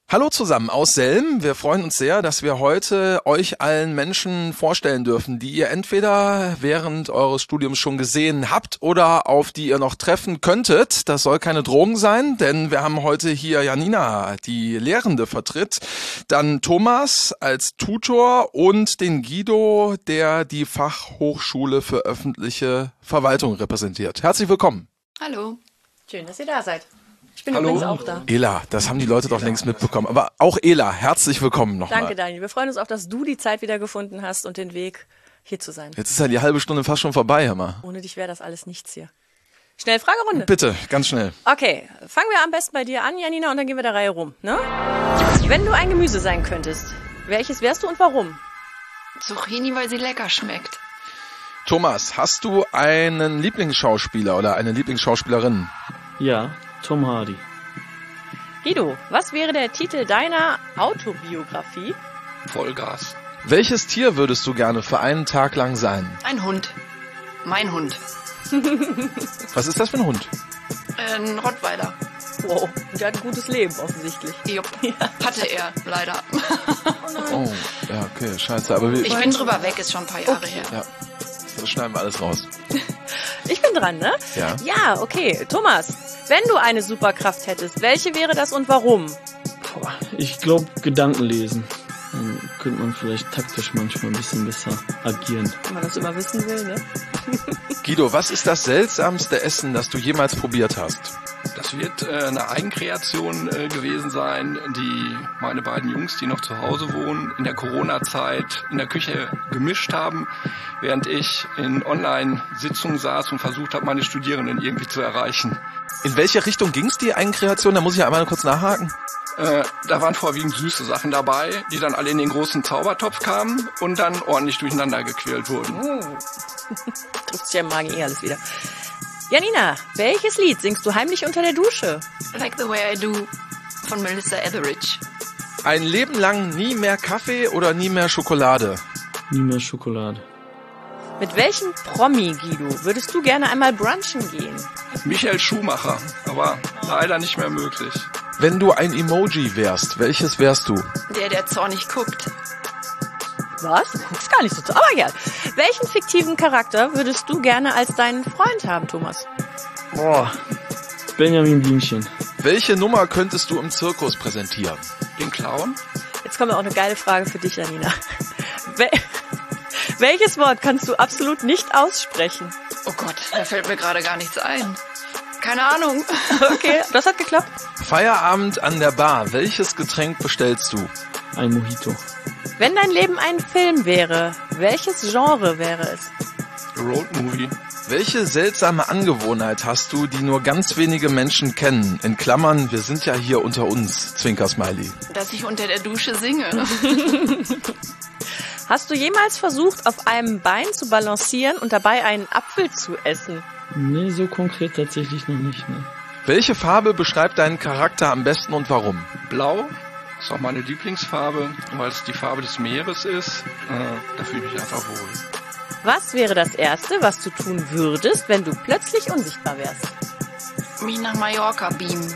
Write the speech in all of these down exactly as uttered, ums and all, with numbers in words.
Hallo zusammen aus Selm. Wir freuen uns sehr, dass wir heute euch allen Menschen vorstellen dürfen, die ihr entweder während eures Studiums schon gesehen habt oder auf die ihr noch treffen könntet. Das soll keine Drohung sein, denn wir haben heute hier Janina, die Lehrende vertritt, dann Thomas als Tutor und den Guido, der die Fachhochschule für öffentliche Verwaltung repräsentiert. Herzlich willkommen. Hallo. Schön, dass ihr da seid. Ich bin Hallo. übrigens auch da. Ela, das haben die Leute doch längst mitbekommen. Aber auch Ela, herzlich willkommen nochmal. Danke, Daniel. Wir freuen uns auch, dass du die Zeit wieder gefunden hast und den Weg, hier zu sein. Jetzt ist ja die halbe Stunde fast schon vorbei, hör mal. Ohne dich wäre das alles nichts hier. Schnell Fragerunde. Bitte, ganz schnell. Okay, fangen wir am besten bei dir an, Janina, und dann gehen wir der Reihe rum. Ne? Wenn du ein Gemüse sein könntest, welches wärst du und warum? Zucchini, weil sie lecker schmeckt. Thomas, hast du einen Lieblingsschauspieler oder eine Lieblingsschauspielerin? Ja, Tom Hardy. Guido, was wäre der Titel deiner Autobiografie? Vollgas. Welches Tier würdest du gerne für einen Tag lang sein? Ein Hund. Mein Hund. Was ist das für ein Hund? Ein Rottweiler. Wow, der hat ein gutes Leben offensichtlich. Jupp. Hatte er, leider. Oh, ja, okay, scheiße. Aber wir, Ich bin drüber weg, ist schon ein paar Jahre her. ja, das schneiden wir alles raus. Ich bin dran, ne? Ja. Ja, okay. Thomas, wenn du eine Superkraft hättest, welche wäre das und warum? Boah, ich glaube, Gedanken lesen. Dann könnte man vielleicht taktisch manchmal ein bisschen besser agieren. Wenn man das immer wissen will, ne? Guido, was ist das seltsamste Essen, das du jemals probiert hast? Das wird äh, eine Eigenkreation äh, gewesen sein, die meine beiden Jungs, die noch zu Hause wohnen, in der Corona-Zeit in der Küche gemischt haben, während ich in Online-Sitzungen saß und versucht habe, meine Studierenden irgendwie zu erreichen. In welche Richtung ging's die Eigenkreation? Da muss ich ja einmal kurz nachhaken. Äh, da waren vorwiegend süße Sachen dabei, die dann alle in den großen Zaubertopf kamen und dann ordentlich durcheinander gequält wurden. Oh. Trifft sich ja im Magen eh alles wieder. Janina, welches Lied singst du heimlich unter der Dusche? Like the Way I Do von Melissa Etheridge. Ein Leben lang nie mehr Kaffee oder nie mehr Schokolade? Nie mehr Schokolade. Mit welchem Promi, Guido, würdest du gerne einmal brunchen gehen? Michael Schumacher, aber leider nicht mehr möglich. Wenn du ein Emoji wärst, welches wärst du? Der, der zornig guckt. Was? Du guckst gar nicht so toll. Aber ja. Welchen fiktiven Charakter würdest du gerne als deinen Freund haben, Thomas? Boah, Benjamin Blümchen. Welche Nummer könntest du im Zirkus präsentieren? Den Clown? Jetzt kommt auch eine geile Frage für dich, Janina. Wel Welches Wort kannst du absolut nicht aussprechen? Oh Gott, da fällt mir gerade gar nichts ein. Keine Ahnung. Okay, das hat geklappt. Feierabend an der Bar. Welches Getränk bestellst du? Ein Mojito. Wenn dein Leben ein Film wäre, welches Genre wäre es? Roadmovie. Welche seltsame Angewohnheit hast du, die nur ganz wenige Menschen kennen? In Klammern, wir sind ja hier unter uns, Zwinker-Smiley. Dass ich unter der Dusche singe. Hast du jemals versucht, auf einem Bein zu balancieren und dabei einen Apfel zu essen? Nee, so konkret tatsächlich noch nicht, ne? Welche Farbe beschreibt deinen Charakter am besten und warum? Blau ist auch meine Lieblingsfarbe, weil es die Farbe des Meeres ist. Äh, da fühle ich mich einfach wohl. Was wäre das Erste, was du tun würdest, wenn du plötzlich unsichtbar wärst? Mich nach Mallorca beamen.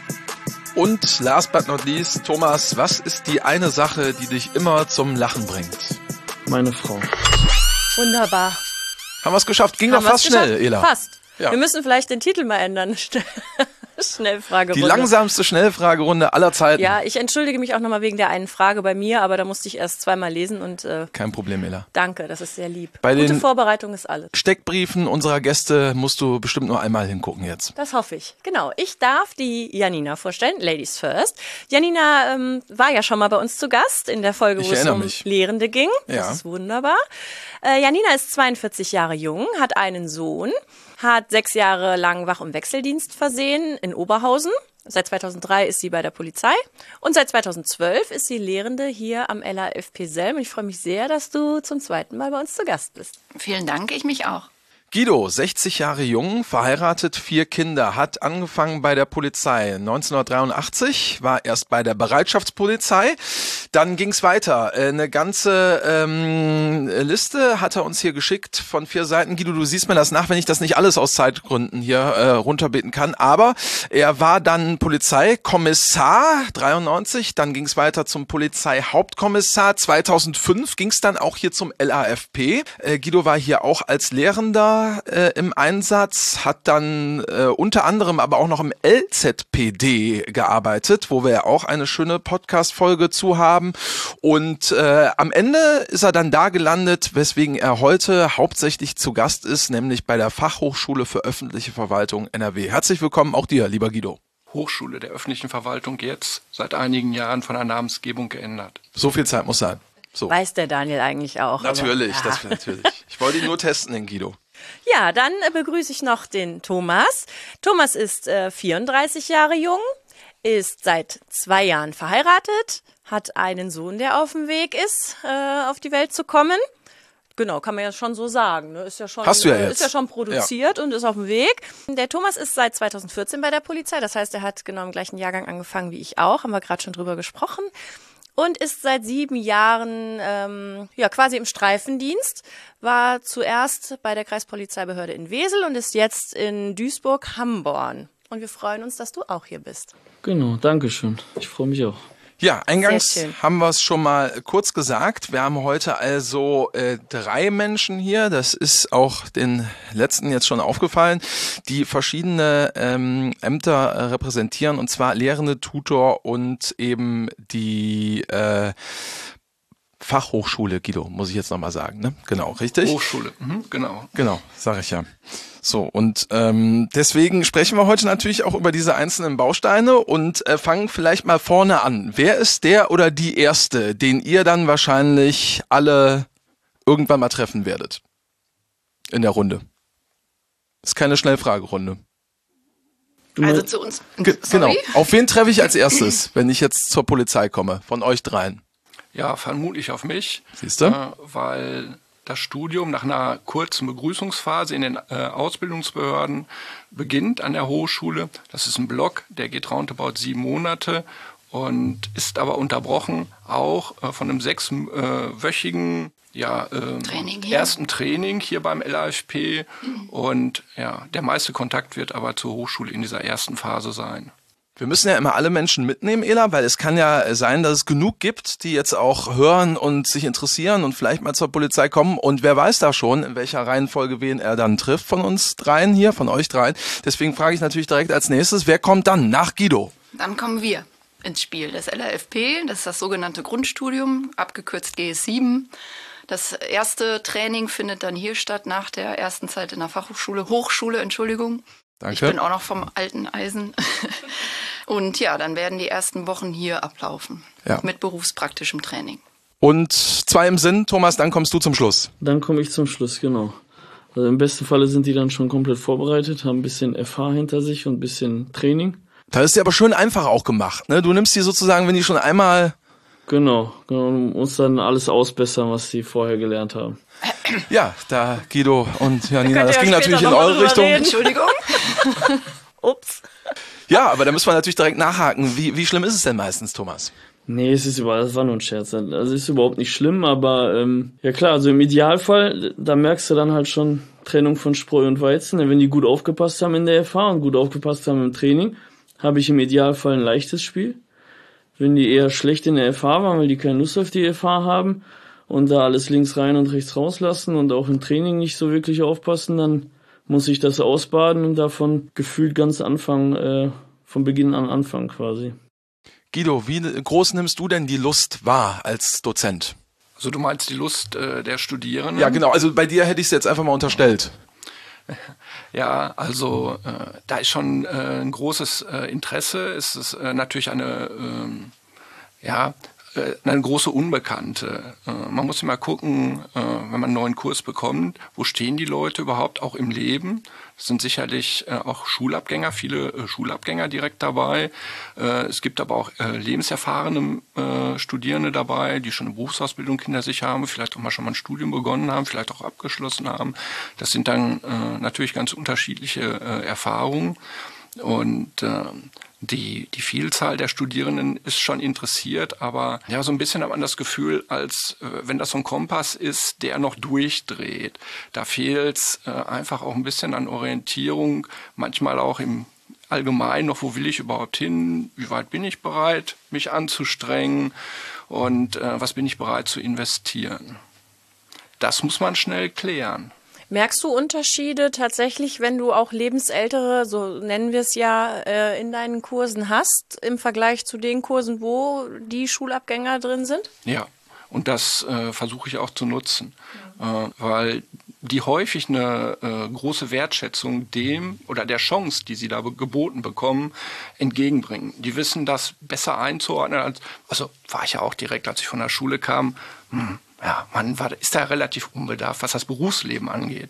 Und last but not least, Thomas, was ist die eine Sache, die dich immer zum Lachen bringt? Meine Frau. Wunderbar. Haben wir es geschafft? Ging Haben doch fast wir's geschafft? schnell, Ela. Fast. Ja. Wir müssen vielleicht den Titel mal ändern. Schnellfragerunde. Die langsamste Schnellfragerunde aller Zeiten. Ja, ich entschuldige mich auch nochmal wegen der einen Frage bei mir, aber da musste ich erst zweimal lesen und äh, Kein Problem, Ela. danke, das ist sehr lieb. Bei Gute den Vorbereitung ist alles. Steckbriefen unserer Gäste musst du bestimmt nur einmal hingucken jetzt. Das hoffe ich. Genau. Ich darf die Janina vorstellen. Ladies first. Janina ähm, war ja schon mal bei uns zu Gast in der Folge, Ich wo es erinnere um mich. Lehrende ging. Ja. Das ist wunderbar. Äh, Janina ist zweiundvierzig Jahre jung, hat einen Sohn, hat sechs Jahre lang Wach- und Wechseldienst versehen in Oberhausen. Seit zweitausenddrei ist sie bei der Polizei und seit zweitausendzwölf ist sie Lehrende hier am L A F P Selm. Und ich freue mich sehr, dass du zum zweiten Mal bei uns zu Gast bist. Vielen Dank, ich mich auch. Guido, sechzig Jahre jung, verheiratet, vier Kinder, hat angefangen bei der Polizei. neunzehnhundertdreiundachtzig war erst bei der Bereitschaftspolizei, Dann ging's weiter. Eine ganze ähm, Liste hat er uns hier geschickt von vier Seiten. Guido, du siehst mir das nach, wenn ich das nicht alles aus Zeitgründen hier äh, runterbeten kann. Aber er war dann Polizeikommissar dreiundneunzig, dann ging's weiter zum Polizeihauptkommissar. zweitausendfünf ging's dann auch hier zum L A F P. Äh, Guido war hier auch als Lehrender äh, im Einsatz, hat dann äh, unter anderem aber auch noch im L Z P D gearbeitet, wo wir ja auch eine schöne Podcast-Folge zu haben. Und äh, am Ende ist er dann da gelandet, weswegen er heute hauptsächlich zu Gast ist, nämlich bei der Fachhochschule für öffentliche Verwaltung N R W. Herzlich willkommen auch dir, lieber Guido. Hochschule der öffentlichen Verwaltung, jetzt seit einigen Jahren von der Namensgebung geändert. So viel Zeit muss sein. So. Weiß der Daniel eigentlich auch. Natürlich, aber, ja. das natürlich. Ich wollte ihn nur testen, den Guido. Ja, dann äh, begrüße ich noch den Thomas. Thomas ist äh, vierunddreißig Jahre jung, ist seit zwei Jahren verheiratet, hat einen Sohn, der auf dem Weg ist, äh, auf die Welt zu kommen. Genau, kann man ja schon so sagen. Ne? Ist ja schon, Hast du ja äh, jetzt. Ist ja schon produziert ja. und ist auf dem Weg. Der Thomas ist seit zweitausendvierzehn bei der Polizei. Das heißt, er hat genau im gleichen Jahrgang angefangen wie ich auch. Haben wir gerade schon drüber gesprochen. Und ist seit sieben Jahren ähm, ja quasi im Streifendienst. War zuerst bei der Kreispolizeibehörde in Wesel und ist jetzt in Duisburg-Hamborn. Und wir freuen uns, dass du auch hier bist. Genau, danke schön. Ich freue mich auch. Ja, eingangs Sehr schön. haben wir es schon mal kurz gesagt. Wir haben heute also äh, drei Menschen hier. Das ist auch den letzten jetzt schon aufgefallen, die verschiedene ähm, Ämter äh, repräsentieren, und zwar Lehrende, Tutor und eben die äh, Fachhochschule, Guido, muss ich jetzt nochmal sagen, ne? Genau, richtig? Hochschule, mhm, genau. Genau, sage ich ja. So, und ähm, deswegen sprechen wir heute natürlich auch über diese einzelnen Bausteine und äh, fangen vielleicht mal vorne an. Wer ist der oder die Erste, den ihr dann wahrscheinlich alle irgendwann mal treffen werdet? In der Runde. Ist keine Schnellfragerunde. Also zu uns. Ge- genau. Sorry. Auf wen treffe ich als erstes, wenn ich jetzt zur Polizei komme? Von euch dreien. Ja, vermutlich auf mich. Siehst du? Äh, weil das Studium nach einer kurzen Begrüßungsphase in den äh, Ausbildungsbehörden beginnt an der Hochschule. Das ist ein Block, der geht roundabout sieben Monate und ist aber unterbrochen auch äh, von einem sechswöchigen ja, äh, Training hier. ersten Training hier beim L A F P. Mhm. Und ja, der meiste Kontakt wird aber zur Hochschule in dieser ersten Phase sein. Wir müssen ja immer alle Menschen mitnehmen, Ela, weil es kann ja sein, dass es genug gibt, die jetzt auch hören und sich interessieren und vielleicht mal zur Polizei kommen. Und wer weiß da schon, in welcher Reihenfolge wen er dann trifft von uns dreien hier, von euch dreien. Deswegen frage ich natürlich direkt als nächstes, wer kommt dann nach Guido? Dann kommen wir ins Spiel. Das L A F P, das ist das sogenannte Grundstudium, abgekürzt G S sieben. Das erste Training findet dann hier statt, nach der ersten Zeit in der Fachhochschule, Hochschule, Entschuldigung. Danke. Ich bin auch noch vom alten Eisen. Und ja, dann werden die ersten Wochen hier ablaufen. Ja. Mit berufspraktischem Training. Und zwei im Sinn, Thomas, dann kommst du zum Schluss. Dann komme ich zum Schluss, genau. Also im besten Falle sind die dann schon komplett vorbereitet, haben ein bisschen F H hinter sich und ein bisschen Training. Da ist dir aber schön einfach auch gemacht, ne? Du nimmst die sozusagen, wenn die schon einmal... Genau, genau, und musst dann alles ausbessern, was sie vorher gelernt haben. Ja, da Guido und Janina, Da das könnt ging ihr ja natürlich später in noch mal eure drüber Richtung. reden. Entschuldigung. Ups. Ja, aber da müssen wir natürlich direkt nachhaken. Wie, wie schlimm ist es denn meistens, Thomas? Nee, es ist überall, das war nur ein Scherz. Also es ist überhaupt nicht schlimm, aber ähm, ja klar, also im Idealfall, da merkst du dann halt schon Trennung von Spreu und Weizen. Wenn die gut aufgepasst haben in der F H und gut aufgepasst haben im Training, habe ich im Idealfall ein leichtes Spiel. Wenn die eher schlecht in der F H waren, weil die keine Lust auf die F H haben und da alles links rein und rechts rauslassen und auch im Training nicht so wirklich aufpassen, dann muss ich das ausbaden und davon gefühlt ganz anfangen, äh, von Beginn an anfangen quasi. Guido, wie groß nimmst du denn die Lust wahr als Dozent? Also du meinst die Lust äh, der Studierenden? Ja, genau. Also bei dir hätte ich es jetzt einfach mal unterstellt. Ja, also äh, da ist schon äh, ein großes äh, Interesse. Es ist äh, natürlich eine, ähm, ja, äh, eine große Unbekannte. Äh, man muss immer gucken, äh, wenn man einen neuen Kurs bekommt, wo stehen die Leute überhaupt auch im Leben? Es sind sicherlich äh, auch Schulabgänger, viele äh, Schulabgänger direkt dabei. Äh, es gibt aber auch äh, lebenserfahrene äh, Studierende dabei, die schon eine Berufsausbildung hinter sich haben, vielleicht auch mal schon mal ein Studium begonnen haben, vielleicht auch abgeschlossen haben. Das sind dann äh, natürlich ganz unterschiedliche äh, Erfahrungen. Und äh, Die, die Vielzahl der Studierenden ist schon interessiert, aber ja, so ein bisschen hat man das Gefühl, als äh, wenn das so ein Kompass ist, der noch durchdreht. Da fehlt es äh, einfach auch ein bisschen an Orientierung, manchmal auch im Allgemeinen noch, wo will ich überhaupt hin, wie weit bin ich bereit, mich anzustrengen und äh, was bin ich bereit zu investieren. Das muss man schnell klären. Merkst du Unterschiede tatsächlich, wenn du auch Lebensältere, so nennen wir es ja, äh, in deinen Kursen hast, im Vergleich zu den Kursen, wo die Schulabgänger drin sind? Ja, und das äh, versuche ich auch zu nutzen, ja. äh, weil die häufig eine äh, große Wertschätzung dem oder der Chance, die sie da be- geboten bekommen, entgegenbringen. Die wissen das besser einzuordnen. Als, also war ich ja auch direkt, als ich von der Schule kam, hm, ja, man war, ist da relativ unbedarft, was das Berufsleben angeht.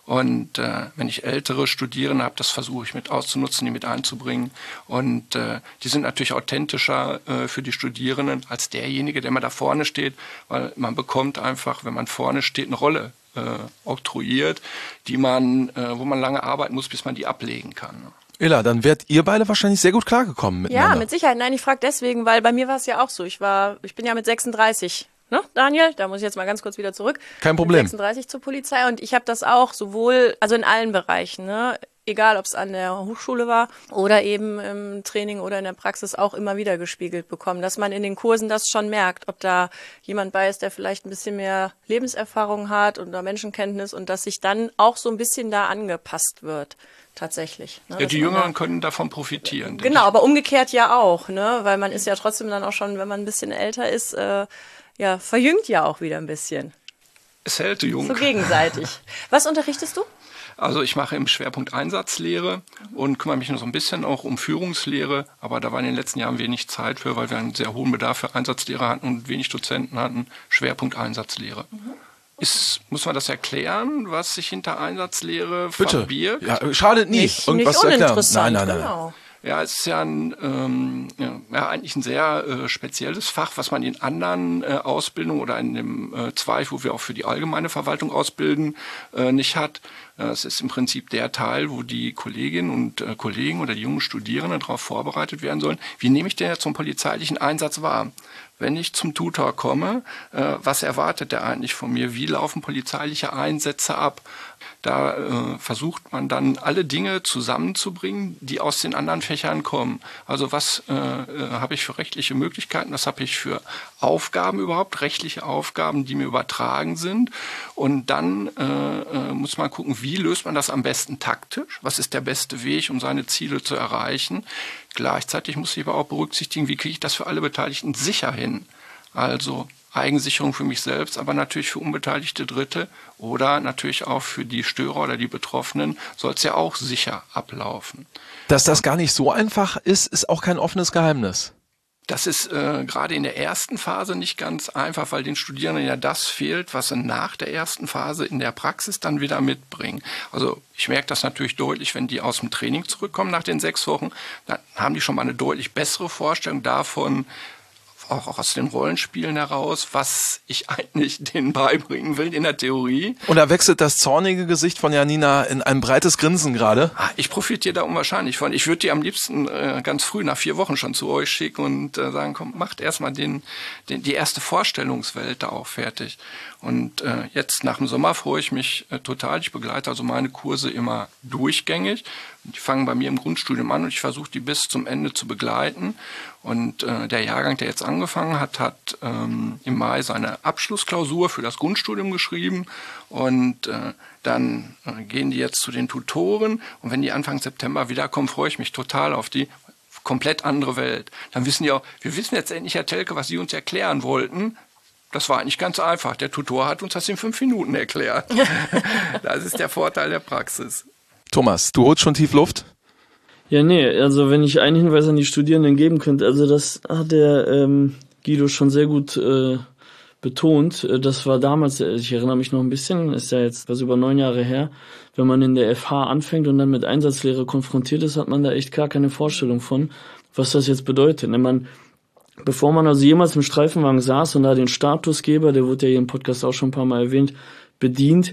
Und äh, wenn ich ältere Studierende habe, das versuche ich mit auszunutzen, die mit einzubringen. Und äh, die sind natürlich authentischer äh, für die Studierenden als derjenige, der immer da vorne steht, weil man bekommt einfach, wenn man vorne steht, eine Rolle äh, oktroyiert, die man, äh, wo man lange arbeiten muss, bis man die ablegen kann. Ella, dann wärt ihr beide wahrscheinlich sehr gut klargekommen miteinander. Ja, mit Sicherheit. Nein, ich frage deswegen, weil bei mir war es ja auch so. Ich war, ich bin ja mit sechsunddreißig. Ne, Daniel, da muss ich jetzt mal ganz kurz wieder zurück. Kein Problem. Mit sechsunddreißig zur Polizei und ich habe das auch sowohl, also in allen Bereichen, ne, egal ob es an der Hochschule war oder eben im Training oder in der Praxis auch immer wieder gespiegelt bekommen, dass man in den Kursen das schon merkt, ob da jemand bei ist, der vielleicht ein bisschen mehr Lebenserfahrung hat oder Menschenkenntnis und dass sich dann auch so ein bisschen da angepasst wird. Tatsächlich. Ne, ja, die Jüngeren können davon profitieren. Genau, aber umgekehrt ja auch, ne, weil man ist ja trotzdem dann auch schon, wenn man ein bisschen älter ist, äh, ja, verjüngt ja auch wieder ein bisschen. Es hält jung. So gegenseitig. Was unterrichtest du? Also ich mache im Schwerpunkt Einsatzlehre und kümmere mich noch so ein bisschen auch um Führungslehre, aber da war in den letzten Jahren wenig Zeit für, weil wir einen sehr hohen Bedarf für Einsatzlehre hatten und wenig Dozenten hatten. Schwerpunkt Einsatzlehre. Mhm. Ist, muss man das erklären, was sich hinter Einsatzlehre Bitte. verbirgt? Ja, schadet nie, nicht, irgendwas nicht zu erklären. uninteressant. Nein, nein, nein. Genau. Ja, es ist ja, ein, ähm, ja eigentlich ein sehr äh, spezielles Fach, was man in anderen äh, Ausbildungen oder in dem äh, Zweig, wo wir auch für die allgemeine Verwaltung ausbilden, äh, nicht hat. Es ist im Prinzip der Teil, wo die Kolleginnen und äh, Kollegen oder die jungen Studierenden darauf vorbereitet werden sollen. Wie nehme ich denn jetzt zum polizeilichen Einsatz wahr? Wenn ich zum Tutor komme, äh, was erwartet der eigentlich von mir? Wie laufen polizeiliche Einsätze ab? Da äh, versucht man dann alle Dinge zusammenzubringen, die aus den anderen Fächern kommen. Also was äh, äh, habe ich für rechtliche Möglichkeiten? Was habe ich für Aufgaben überhaupt? Rechtliche Aufgaben, die mir übertragen sind. Und dann äh, äh, muss man gucken, wie löst man das am besten taktisch? Was ist der beste Weg, um seine Ziele zu erreichen? Gleichzeitig muss ich aber auch berücksichtigen, wie kriege ich das für alle Beteiligten sicher hin? Also Eigensicherung für mich selbst, aber natürlich für unbeteiligte Dritte oder natürlich auch für die Störer oder die Betroffenen soll es ja auch sicher ablaufen. Dass das gar nicht so einfach ist, ist auch kein offenes Geheimnis. Das ist äh, gerade in der ersten Phase nicht ganz einfach, weil den Studierenden ja das fehlt, was sie nach der ersten Phase in der Praxis dann wieder mitbringen. Also ich merke das natürlich deutlich, wenn die aus dem Training zurückkommen nach den sechs Wochen, dann haben die schon mal eine deutlich bessere Vorstellung davon, auch aus den Rollenspielen heraus, was ich eigentlich denen beibringen will in der Theorie. Und da wechselt das zornige Gesicht von Janina in ein breites Grinsen gerade. Ich profitiere da unwahrscheinlich von. Ich würde die am liebsten äh, ganz früh, nach vier Wochen schon zu euch schicken und äh, sagen, komm, macht erstmal den, den, die erste Vorstellungswelt da auch fertig. Und äh, jetzt nach dem Sommer freue ich mich äh, total. Ich begleite also meine Kurse immer durchgängig. Die fangen bei mir im Grundstudium an und ich versuche die bis zum Ende zu begleiten. Und äh, der Jahrgang, der jetzt angefangen hat, hat ähm, im Mai seine Abschlussklausur für das Grundstudium geschrieben. Und äh, dann äh, gehen die jetzt zu den Tutoren. Und wenn die Anfang September wiederkommen, freue ich mich total auf die komplett andere Welt. Dann wissen die auch, wir wissen jetzt endlich, Herr Telke, was Sie uns erklären wollten. Das war eigentlich ganz einfach. Der Tutor hat uns das in fünf Minuten erklärt. Das ist der Vorteil der Praxis. Thomas, du holst schon tief Luft? Ja, nee, also wenn ich einen Hinweis an die Studierenden geben könnte, also das hat der ähm, Guido schon sehr gut äh, betont. Das war damals, ich erinnere mich noch ein bisschen, ist ja jetzt was über neun Jahre her, wenn man in der F H anfängt und dann mit Einsatzlehre konfrontiert ist, hat man da echt gar keine Vorstellung von, was das jetzt bedeutet. Wenn man Bevor man also jemals im Streifenwagen saß und da den Statusgeber, der wurde ja hier im Podcast auch schon ein paar Mal erwähnt, bedient,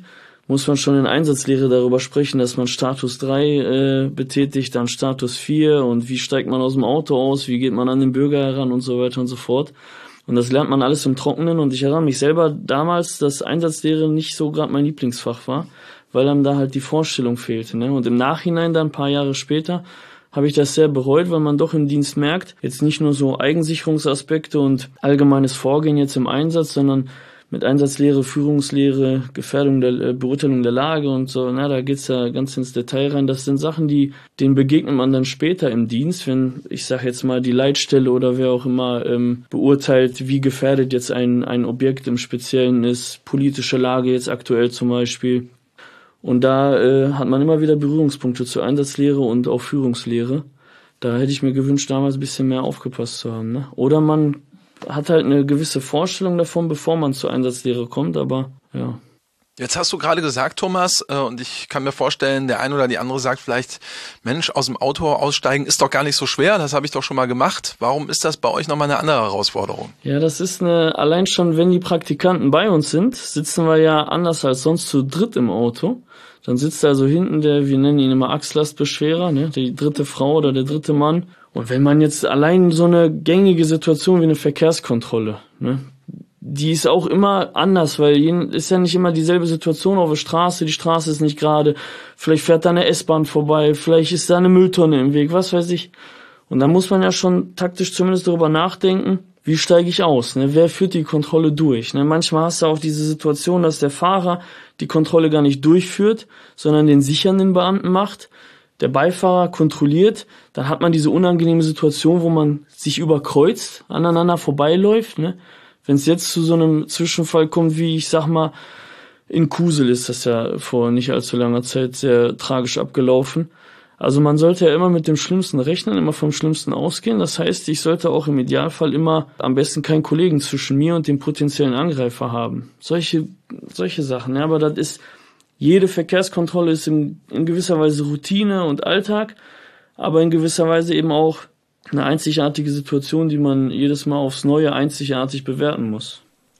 muss man schon in Einsatzlehre darüber sprechen, dass man Status drei äh, betätigt, dann Status vier und wie steigt man aus dem Auto aus, wie geht man an den Bürger heran und so weiter und so fort. Und das lernt man alles im Trockenen und ich erinnere mich selber damals, dass Einsatzlehre nicht so gerade mein Lieblingsfach war, weil einem da halt die Vorstellung fehlte. Ne? Und im Nachhinein dann, ein paar Jahre später, habe ich das sehr bereut, weil man doch im Dienst merkt, jetzt nicht nur so Eigensicherungsaspekte und allgemeines Vorgehen jetzt im Einsatz, sondern mit Einsatzlehre, Führungslehre, Gefährdung der äh, Beurteilung der Lage und so, na, da geht's ja ganz ins Detail rein. Das sind Sachen, die denen begegnet man dann später im Dienst, wenn, ich sage jetzt mal, die Leitstelle oder wer auch immer ähm, beurteilt, wie gefährdet jetzt ein ein Objekt im Speziellen ist, politische Lage jetzt aktuell zum Beispiel. Und da äh, hat man immer wieder Berührungspunkte zur Einsatzlehre und auch Führungslehre. Da hätte ich mir gewünscht, damals ein bisschen mehr aufgepasst zu haben. Ne? Oder man hat halt eine gewisse Vorstellung davon, bevor man zur Einsatzlehre kommt, aber ja. Jetzt hast du gerade gesagt, Thomas, äh, und ich kann mir vorstellen, der eine oder die andere sagt vielleicht, Mensch, aus dem Auto aussteigen ist doch gar nicht so schwer, das habe ich doch schon mal gemacht. Warum ist das bei euch nochmal eine andere Herausforderung? Ja, das ist eine, allein schon, wenn die Praktikanten bei uns sind, sitzen wir ja anders als sonst zu dritt im Auto. Dann sitzt also hinten der, wir nennen ihn immer Achslastbeschwerer, ne, die dritte Frau oder der dritte Mann. Und wenn man jetzt allein so eine gängige Situation wie eine Verkehrskontrolle, ne, die ist auch immer anders, weil ist ja nicht immer dieselbe Situation auf der Straße, die Straße ist nicht gerade, vielleicht fährt da eine S-Bahn vorbei, vielleicht ist da eine Mülltonne im Weg, was weiß ich. Und da muss man ja schon taktisch zumindest darüber nachdenken, wie steige ich aus, ne? Wer führt die Kontrolle durch? Ne? Manchmal hast du auch diese Situation, dass der Fahrer die Kontrolle gar nicht durchführt, sondern den sichernden Beamten macht. Der Beifahrer kontrolliert, dann hat man diese unangenehme Situation, wo man sich überkreuzt, aneinander vorbeiläuft. Ne? Wenn es jetzt zu so einem Zwischenfall kommt, wie ich sag mal, in Kusel ist das ja vor nicht allzu langer Zeit sehr tragisch abgelaufen. Also man sollte ja immer mit dem Schlimmsten rechnen, immer vom Schlimmsten ausgehen. Das heißt, ich sollte auch im Idealfall immer am besten keinen Kollegen zwischen mir und dem potenziellen Angreifer haben. Solche, solche Sachen. Ja, aber das ist, jede Verkehrskontrolle ist in, in gewisser Weise Routine und Alltag, aber in gewisser Weise eben auch eine einzigartige Situation, die man jedes Mal aufs Neue einzigartig bewerten muss.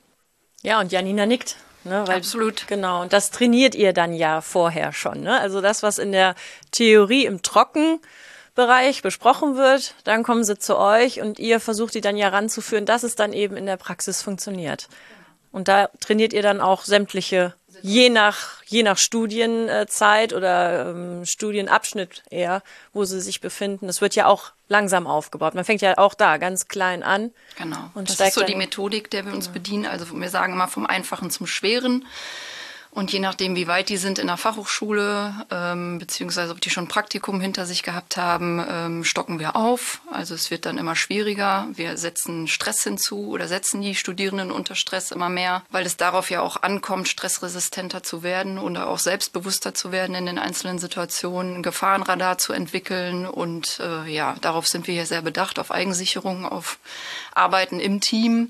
Ja, und Janina nickt. Ne, weil, Absolut. Genau, und das trainiert ihr dann ja vorher schon. Ne? Also das, was in der Theorie im Trockenbereich besprochen wird, dann kommen sie zu euch und ihr versucht die dann ja ranzuführen, dass es dann eben in der Praxis funktioniert. Und da trainiert ihr dann auch sämtliche, je nach, je nach Studienzeit oder ähm, Studienabschnitt eher, wo sie sich befinden. Das wird ja auch langsam aufgebaut. Man fängt ja auch da ganz klein an. Genau. Und das steigt ist so dann, die Methodik, der wir uns bedienen. Also wir sagen immer vom Einfachen zum Schweren. Und je nachdem, wie weit die sind in der Fachhochschule, ähm, beziehungsweise ob die schon ein Praktikum hinter sich gehabt haben, ähm, stocken wir auf. Also es wird dann immer schwieriger. Wir setzen Stress hinzu oder setzen die Studierenden unter Stress immer mehr, weil es darauf ja auch ankommt, stressresistenter zu werden oder auch selbstbewusster zu werden in den einzelnen Situationen, ein Gefahrenradar zu entwickeln. Und äh, ja, darauf sind wir hier sehr bedacht, auf Eigensicherung, auf Arbeiten im Team.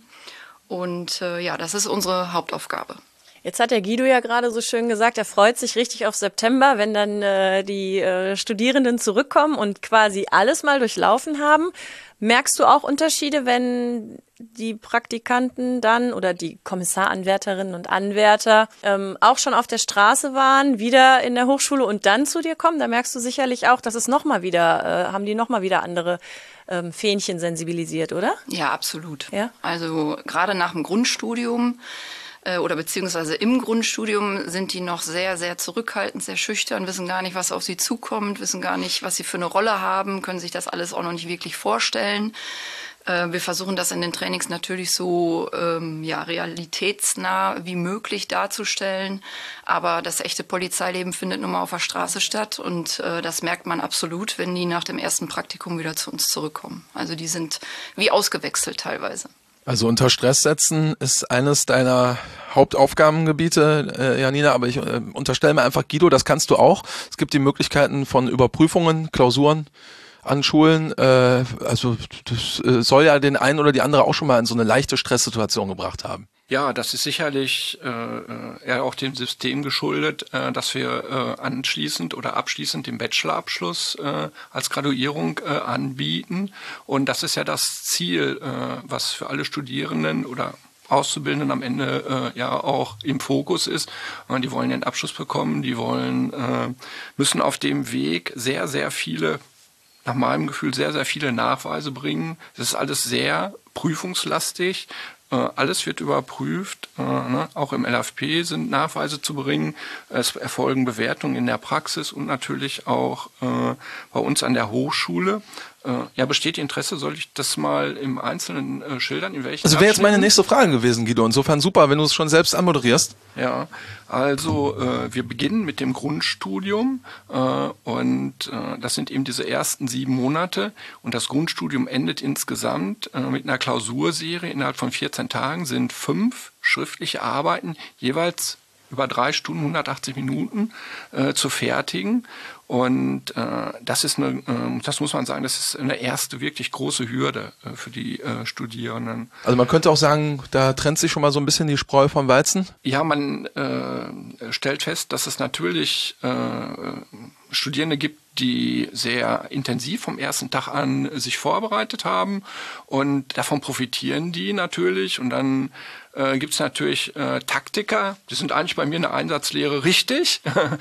Und äh, ja, das ist unsere Hauptaufgabe. Jetzt hat der Guido ja gerade so schön gesagt, er freut sich richtig auf September, wenn dann äh, die äh, Studierenden zurückkommen und quasi alles mal durchlaufen haben. Merkst du auch Unterschiede, wenn die Praktikanten dann oder die Kommissaranwärterinnen und Anwärter ähm, auch schon auf der Straße waren, wieder in der Hochschule und dann zu dir kommen? Da merkst du sicherlich auch, dass es nochmal wieder, äh, haben die nochmal wieder andere ähm, Fähnchen sensibilisiert, oder? Ja, absolut. Ja? Also gerade nach dem Grundstudium oder beziehungsweise im Grundstudium sind die noch sehr, sehr zurückhaltend, sehr schüchtern, wissen gar nicht, was auf sie zukommt, wissen gar nicht, was sie für eine Rolle haben, können sich das alles auch noch nicht wirklich vorstellen. Wir versuchen das in den Trainings natürlich so ähm, ja, realitätsnah wie möglich darzustellen, aber das echte Polizeileben findet nun mal auf der Straße statt und äh, das merkt man absolut, wenn die nach dem ersten Praktikum wieder zu uns zurückkommen. Also die sind wie ausgewechselt teilweise. Also unter Stress setzen ist eines deiner Hauptaufgabengebiete, äh, Janina, aber ich äh, unterstelle mir einfach, Guido, das kannst du auch. Es gibt die Möglichkeiten von Überprüfungen, Klausuren an Schulen. Äh, also das äh, soll ja den einen oder die andere auch schon mal in so eine leichte Stresssituation gebracht haben. Ja, das ist sicherlich äh, eher auch dem System geschuldet, äh, dass wir äh, anschließend oder abschließend den Bachelorabschluss äh, als Graduierung äh, anbieten. Und das ist ja das Ziel, äh, was für alle Studierenden oder Auszubildenden am Ende äh, ja auch im Fokus ist. Und die wollen den Abschluss bekommen, die wollen, äh, müssen auf dem Weg sehr, sehr viele, nach meinem Gefühl, sehr, sehr viele Nachweise bringen. Das ist alles sehr prüfungslastig. Äh, alles wird überprüft. Äh, ne? Auch im L F P sind Nachweise zu bringen. Es erfolgen Bewertungen in der Praxis und natürlich auch äh, bei uns an der Hochschule. Ja, besteht Interesse? Soll ich das mal im Einzelnen äh, schildern? In welchen Also wäre jetzt meine nächste Frage gewesen, Guido. Insofern super, wenn du es schon selbst anmoderierst. Ja, also äh, wir beginnen mit dem Grundstudium äh, und äh, das sind eben diese ersten sieben Monate. Und das Grundstudium endet insgesamt äh, mit einer Klausurserie. Innerhalb von vierzehn Tagen sind fünf schriftliche Arbeiten, jeweils über drei Stunden, hundertachtzig Minuten äh, zu fertigen. Und äh, das ist eine, äh, das muss man sagen, das ist eine erste wirklich große Hürde äh, für die äh, Studierenden. Also man könnte auch sagen, da trennt sich schon mal so ein bisschen die Spreu vom Weizen? Ja, man äh, stellt fest, dass es natürlich äh, Studierende gibt, die sehr intensiv vom ersten Tag an sich vorbereitet haben und davon profitieren die natürlich. Und dann äh, gibt es natürlich äh, Taktiker, die sind eigentlich bei mir in der Einsatzlehre richtig,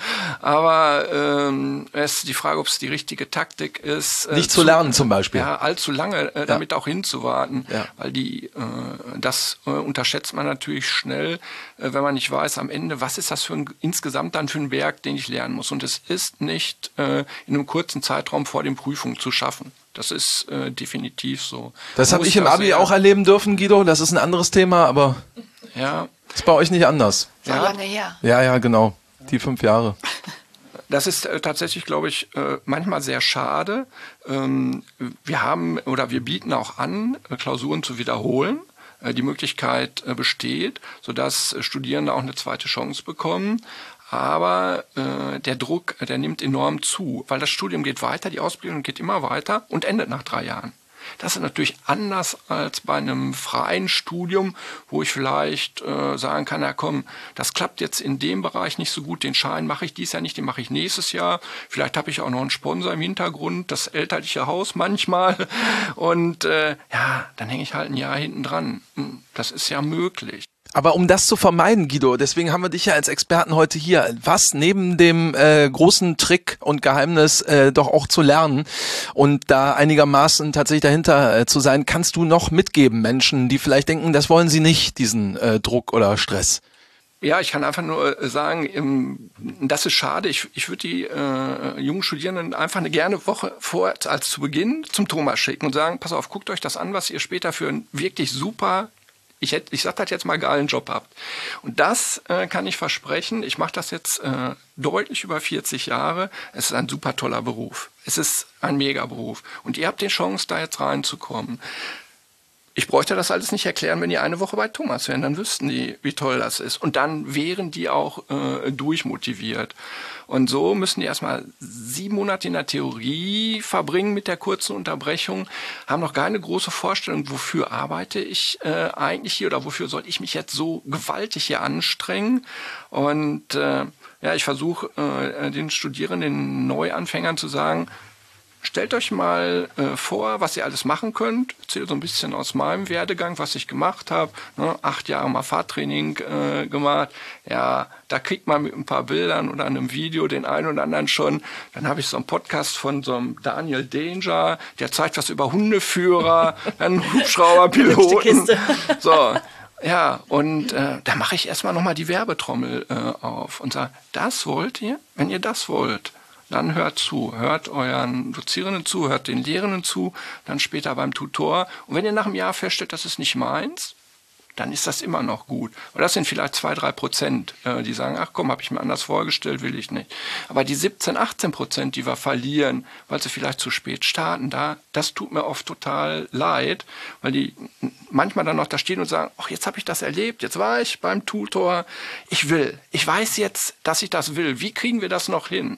aber ähm, es ist die Frage, ob es die richtige Taktik ist. Äh, Nicht zu lernen zum Beispiel. Ja, allzu lange äh, damit ja. auch hinzuwarten, ja. weil die äh, das äh, unterschätzt man natürlich schnell, äh, wenn man nicht weiß am Ende, was ist das für ein insgesamt dann für ein Werk, den ich lernen muss. Und es ist nicht äh, in einem kurzen Zeitraum vor den Prüfungen zu schaffen. Das ist äh, definitiv so. Das habe ich im Abi auch erleben dürfen, Guido. Das ist ein anderes Thema, aber ja. ist bei euch nicht anders. So ja. lange her. Ja, ja, genau. Die fünf Jahre. Das ist äh, tatsächlich, glaube ich, äh, manchmal sehr schade. Ähm, wir haben oder wir bieten auch an, äh, Klausuren zu wiederholen. Äh, die Möglichkeit äh, besteht, sodass äh, Studierende auch eine zweite Chance bekommen. Aber äh, der Druck, der nimmt enorm zu, weil das Studium geht weiter, die Ausbildung geht immer weiter und endet nach drei Jahren. Das ist natürlich anders als bei einem freien Studium, wo ich vielleicht äh, sagen kann, ja komm, das klappt jetzt in dem Bereich nicht so gut, den Schein mache ich dieses Jahr nicht, den mache ich nächstes Jahr. Vielleicht habe ich auch noch einen Sponsor im Hintergrund, das elterliche Haus manchmal. Und äh, ja, dann hänge ich halt ein Jahr hinten dran. Das ist ja möglich. Aber um das zu vermeiden, Guido, deswegen haben wir dich ja als Experten heute hier, was neben dem äh, großen Trick und Geheimnis äh, doch auch zu lernen und da einigermaßen tatsächlich dahinter äh, zu sein, kannst du noch mitgeben Menschen, die vielleicht denken, das wollen sie nicht, diesen äh, Druck oder Stress? Ja, ich kann einfach nur sagen, das ist schade. Ich, ich würde die äh, jungen Studierenden einfach eine gerne Woche vor als zu Beginn zum Thomas schicken und sagen, pass auf, guckt euch das an, was ihr später für ein wirklich super Ich, hätte, ich sag das jetzt mal, geilen Job habt. Und das äh, kann ich versprechen. Ich mache das jetzt äh, deutlich über vierzig Jahre. Es ist ein super toller Beruf. Es ist ein Mega-Beruf. Und ihr habt die Chance, da jetzt reinzukommen. Ich bräuchte das alles nicht erklären, wenn die eine Woche bei Thomas wären. Dann wüssten die, wie toll das ist. Und dann wären die auch äh, durchmotiviert. Und so müssen die erstmal sieben Monate in der Theorie verbringen mit der kurzen Unterbrechung, haben noch keine große Vorstellung, wofür arbeite ich äh, eigentlich hier oder wofür soll ich mich jetzt so gewaltig hier anstrengen. Und äh, ja, ich versuche äh, den Studierenden, den Neuanfängern zu sagen, stellt euch mal äh, vor, was ihr alles machen könnt. Ich erzähle so ein bisschen aus meinem Werdegang, was ich gemacht habe. Ne? Acht Jahre mal Fahrtraining äh, gemacht. Ja, da kriegt man mit ein paar Bildern oder einem Video den einen oder anderen schon. Dann habe ich so einen Podcast von so einem Daniel Danger, der zeigt was über Hundeführer, dann Hubschrauberpiloten. So. Ja, und äh, da mache ich erstmal nochmal die Werbetrommel äh, auf und sage, das wollt ihr? Wenn ihr das wollt, dann hört zu, hört euren Dozierenden zu, hört den Lehrenden zu, dann später beim Tutor. Und wenn ihr nach einem Jahr feststellt, das ist nicht meins, dann ist das immer noch gut. Und das sind vielleicht zwei, drei Prozent, äh, die sagen, ach komm, habe ich mir anders vorgestellt, will ich nicht. Aber die siebzehn, achtzehn Prozent, die wir verlieren, weil sie vielleicht zu spät starten, da, das tut mir oft total leid, weil die manchmal dann noch da stehen und sagen, ach, jetzt habe ich das erlebt, jetzt war ich beim Tutor, ich will, ich weiß jetzt, dass ich das will. Wie kriegen wir das noch hin?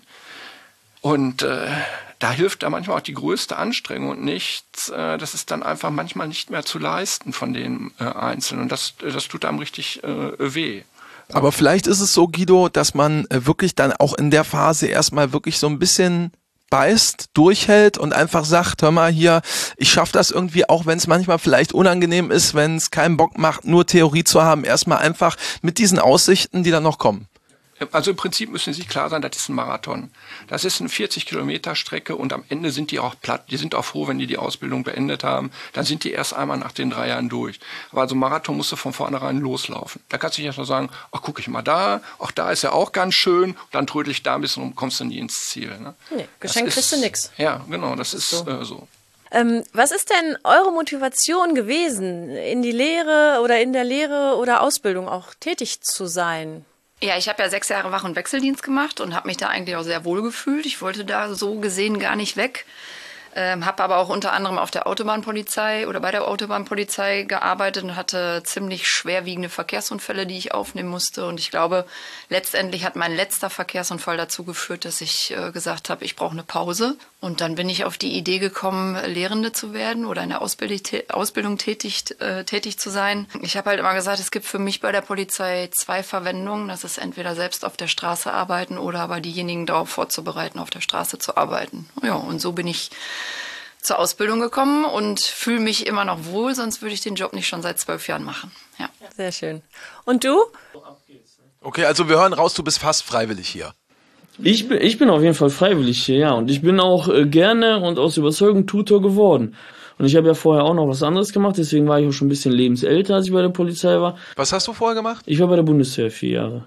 Und äh, da hilft da manchmal auch die größte Anstrengung und nichts. Äh, das ist dann einfach manchmal nicht mehr zu leisten von den äh, Einzelnen. Und das, das tut einem richtig äh, weh. Aber vielleicht ist es so, Guido, dass man äh, wirklich dann auch in der Phase erstmal wirklich so ein bisschen beißt, durchhält und einfach sagt, hör mal hier, ich schaffe das irgendwie, auch wenn es manchmal vielleicht unangenehm ist, wenn es keinen Bock macht, nur Theorie zu haben, erstmal einfach mit diesen Aussichten, die dann noch kommen? Also im Prinzip müssen Sie sich klar sein, das ist ein Marathon. Das ist eine vierzig Kilometer Strecke und am Ende sind die auch platt. Die sind auch froh, wenn die die Ausbildung beendet haben. Dann sind die erst einmal nach den drei Jahren durch. Aber also Marathon musst du von vornherein loslaufen. Da kannst du nicht erst mal sagen, ach, guck ich mal da, ach, da ist ja auch ganz schön. Dann trödel ich da ein bisschen und kommst du nie ins Ziel. Ne? Nee, Geschenk kriegst du nix. Ja, genau, das, das ist, ist so. Äh, so. Ähm, was ist denn eure Motivation gewesen, in die Lehre oder in der Lehre oder Ausbildung auch tätig zu sein? Ja, ich habe ja sechs Jahre Wach- und Wechseldienst gemacht und habe mich da eigentlich auch sehr wohl gefühlt. Ich wollte da so gesehen gar nicht weg. Ähm, habe aber auch unter anderem auf der Autobahnpolizei oder bei der Autobahnpolizei gearbeitet und hatte ziemlich schwerwiegende Verkehrsunfälle, die ich aufnehmen musste. Und ich glaube, letztendlich hat mein letzter Verkehrsunfall dazu geführt, dass ich äh, gesagt habe, ich brauche eine Pause. Und dann bin ich auf die Idee gekommen, Lehrende zu werden oder in der Ausbildung, Ausbildung tätig, äh, tätig zu sein. Ich habe halt immer gesagt, es gibt für mich bei der Polizei zwei Verwendungen. Das ist entweder selbst auf der Straße arbeiten oder aber diejenigen darauf vorzubereiten, auf der Straße zu arbeiten. Ja, und so bin ich zur Ausbildung gekommen und fühle mich immer noch wohl, sonst würde ich den Job nicht schon seit zwölf Jahren machen. Ja. Sehr schön. Und du? Okay, also wir hören raus, du bist fast freiwillig hier. Ich bin, ich bin auf jeden Fall freiwillig hier, ja. Und ich bin auch äh, gerne und aus Überzeugung Tutor geworden. Und ich habe ja vorher auch noch was anderes gemacht, deswegen war ich auch schon ein bisschen lebensälter, als ich bei der Polizei war. Was hast du vorher gemacht? Ich war bei der Bundeswehr vier Jahre.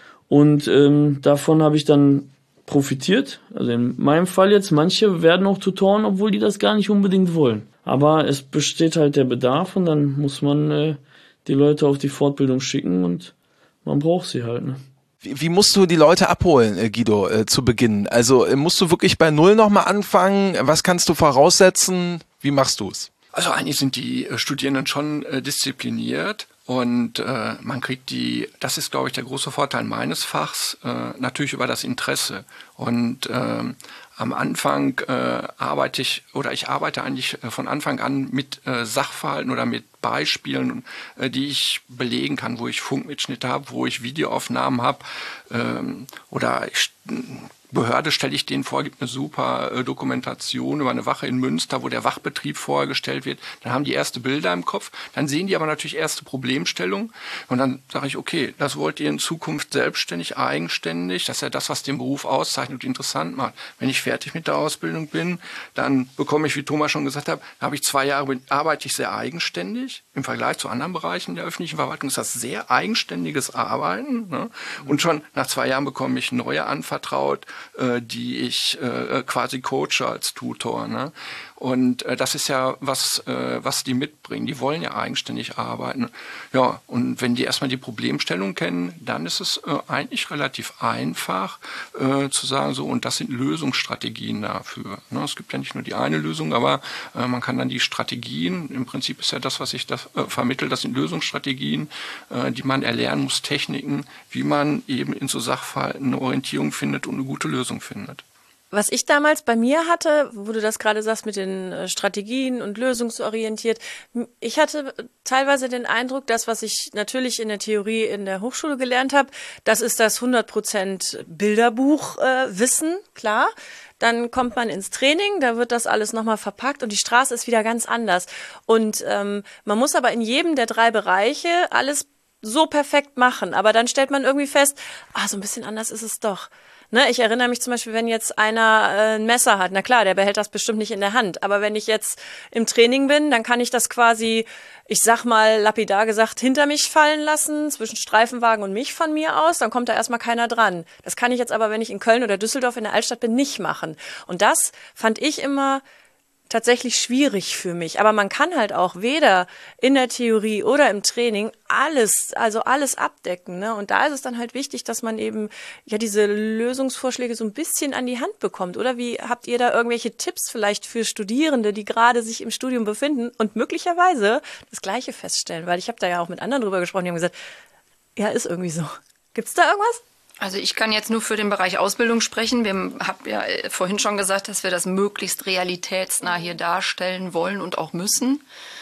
Und ähm, davon habe ich dann profitiert. Also in meinem Fall jetzt, manche werden auch Tutoren, obwohl die das gar nicht unbedingt wollen. Aber es besteht halt der Bedarf und dann muss man äh, die Leute auf die Fortbildung schicken und man braucht sie halt, ne? Wie, wie musst du die Leute abholen, äh, Guido, äh, zu Beginn? Also äh, musst du wirklich bei Null nochmal anfangen? Was kannst du voraussetzen? Wie machst du es? Also eigentlich sind die äh, Studierenden schon äh, diszipliniert. Und äh, man kriegt die, das ist, glaube ich, der große Vorteil meines Fachs, äh, natürlich über das Interesse. Und äh, am Anfang äh, arbeite ich, oder ich arbeite eigentlich äh, von Anfang an mit äh, Sachverhalten oder mit Beispielen, äh, die ich belegen kann, wo ich Funkmitschnitte habe, wo ich Videoaufnahmen habe, ähm, oder ich Behörde stelle ich denen vor, gibt eine super äh, Dokumentation über eine Wache in Münster, wo der Wachbetrieb vorgestellt wird. Dann haben die erste Bilder im Kopf, dann sehen die aber natürlich erste Problemstellungen und dann sage ich, okay, das wollt ihr in Zukunft selbstständig, eigenständig, das ist ja das, was den Beruf auszeichnet und interessant macht. Wenn ich fertig mit der Ausbildung bin, dann bekomme ich, wie Thomas schon gesagt hat, da habe ich zwei Jahre, arbeite ich sehr eigenständig. Im Vergleich zu anderen Bereichen der öffentlichen Verwaltung ist das sehr eigenständiges Arbeiten, ne? Und schon nach zwei Jahren bekomme ich neue anvertraut, die ich äh, quasi coache als Tutor, ne? Und äh, das ist ja was, äh, was die mitbringen. Die wollen ja eigenständig arbeiten. Ja, und wenn die erstmal die Problemstellung kennen, dann ist es äh, eigentlich relativ einfach äh, zu sagen, so, und das sind Lösungsstrategien dafür. Ne? Es gibt ja nicht nur die eine Lösung, aber äh, man kann dann die Strategien, im Prinzip ist ja das, was ich da äh, vermittle, das sind Lösungsstrategien, äh, die man erlernen muss, Techniken, wie man eben in so Sachverhalten eine Orientierung findet und eine gute Lösung findet. Was ich damals bei mir hatte, wo du das gerade sagst mit den Strategien und lösungsorientiert, ich hatte teilweise den Eindruck, das, was ich natürlich in der Theorie in der Hochschule gelernt habe, das ist das hundert Prozent Bilderbuchwissen, äh, klar. Dann kommt man ins Training, da wird das alles nochmal verpackt und die Straße ist wieder ganz anders. Und ähm, man muss aber in jedem der drei Bereiche alles so perfekt machen, aber dann stellt man irgendwie fest, ah, so ein bisschen anders ist es doch. Ne, ich erinnere mich zum Beispiel, wenn jetzt einer äh, ein Messer hat, na klar, der behält das bestimmt nicht in der Hand, aber wenn ich jetzt im Training bin, dann kann ich das quasi, ich sag mal lapidar gesagt, hinter mich fallen lassen, zwischen Streifenwagen und mich von mir aus, dann kommt da erstmal keiner dran. Das kann ich jetzt aber, wenn ich in Köln oder Düsseldorf in der Altstadt bin, nicht machen. Und das fand ich immer tatsächlich schwierig für mich. Aber man kann halt auch weder in der Theorie oder im Training alles, also alles abdecken, ne? Und da ist es dann halt wichtig, dass man eben ja diese Lösungsvorschläge so ein bisschen an die Hand bekommt. Oder wie habt ihr da irgendwelche Tipps vielleicht für Studierende, die gerade sich im Studium befinden und möglicherweise das Gleiche feststellen? Weil ich habe da ja auch mit anderen drüber gesprochen, die haben gesagt, ja, ist irgendwie so. Gibt's da irgendwas? Also ich kann jetzt nur für den Bereich Ausbildung sprechen. Wir haben ja vorhin schon gesagt, dass wir das möglichst realitätsnah hier darstellen wollen und auch müssen.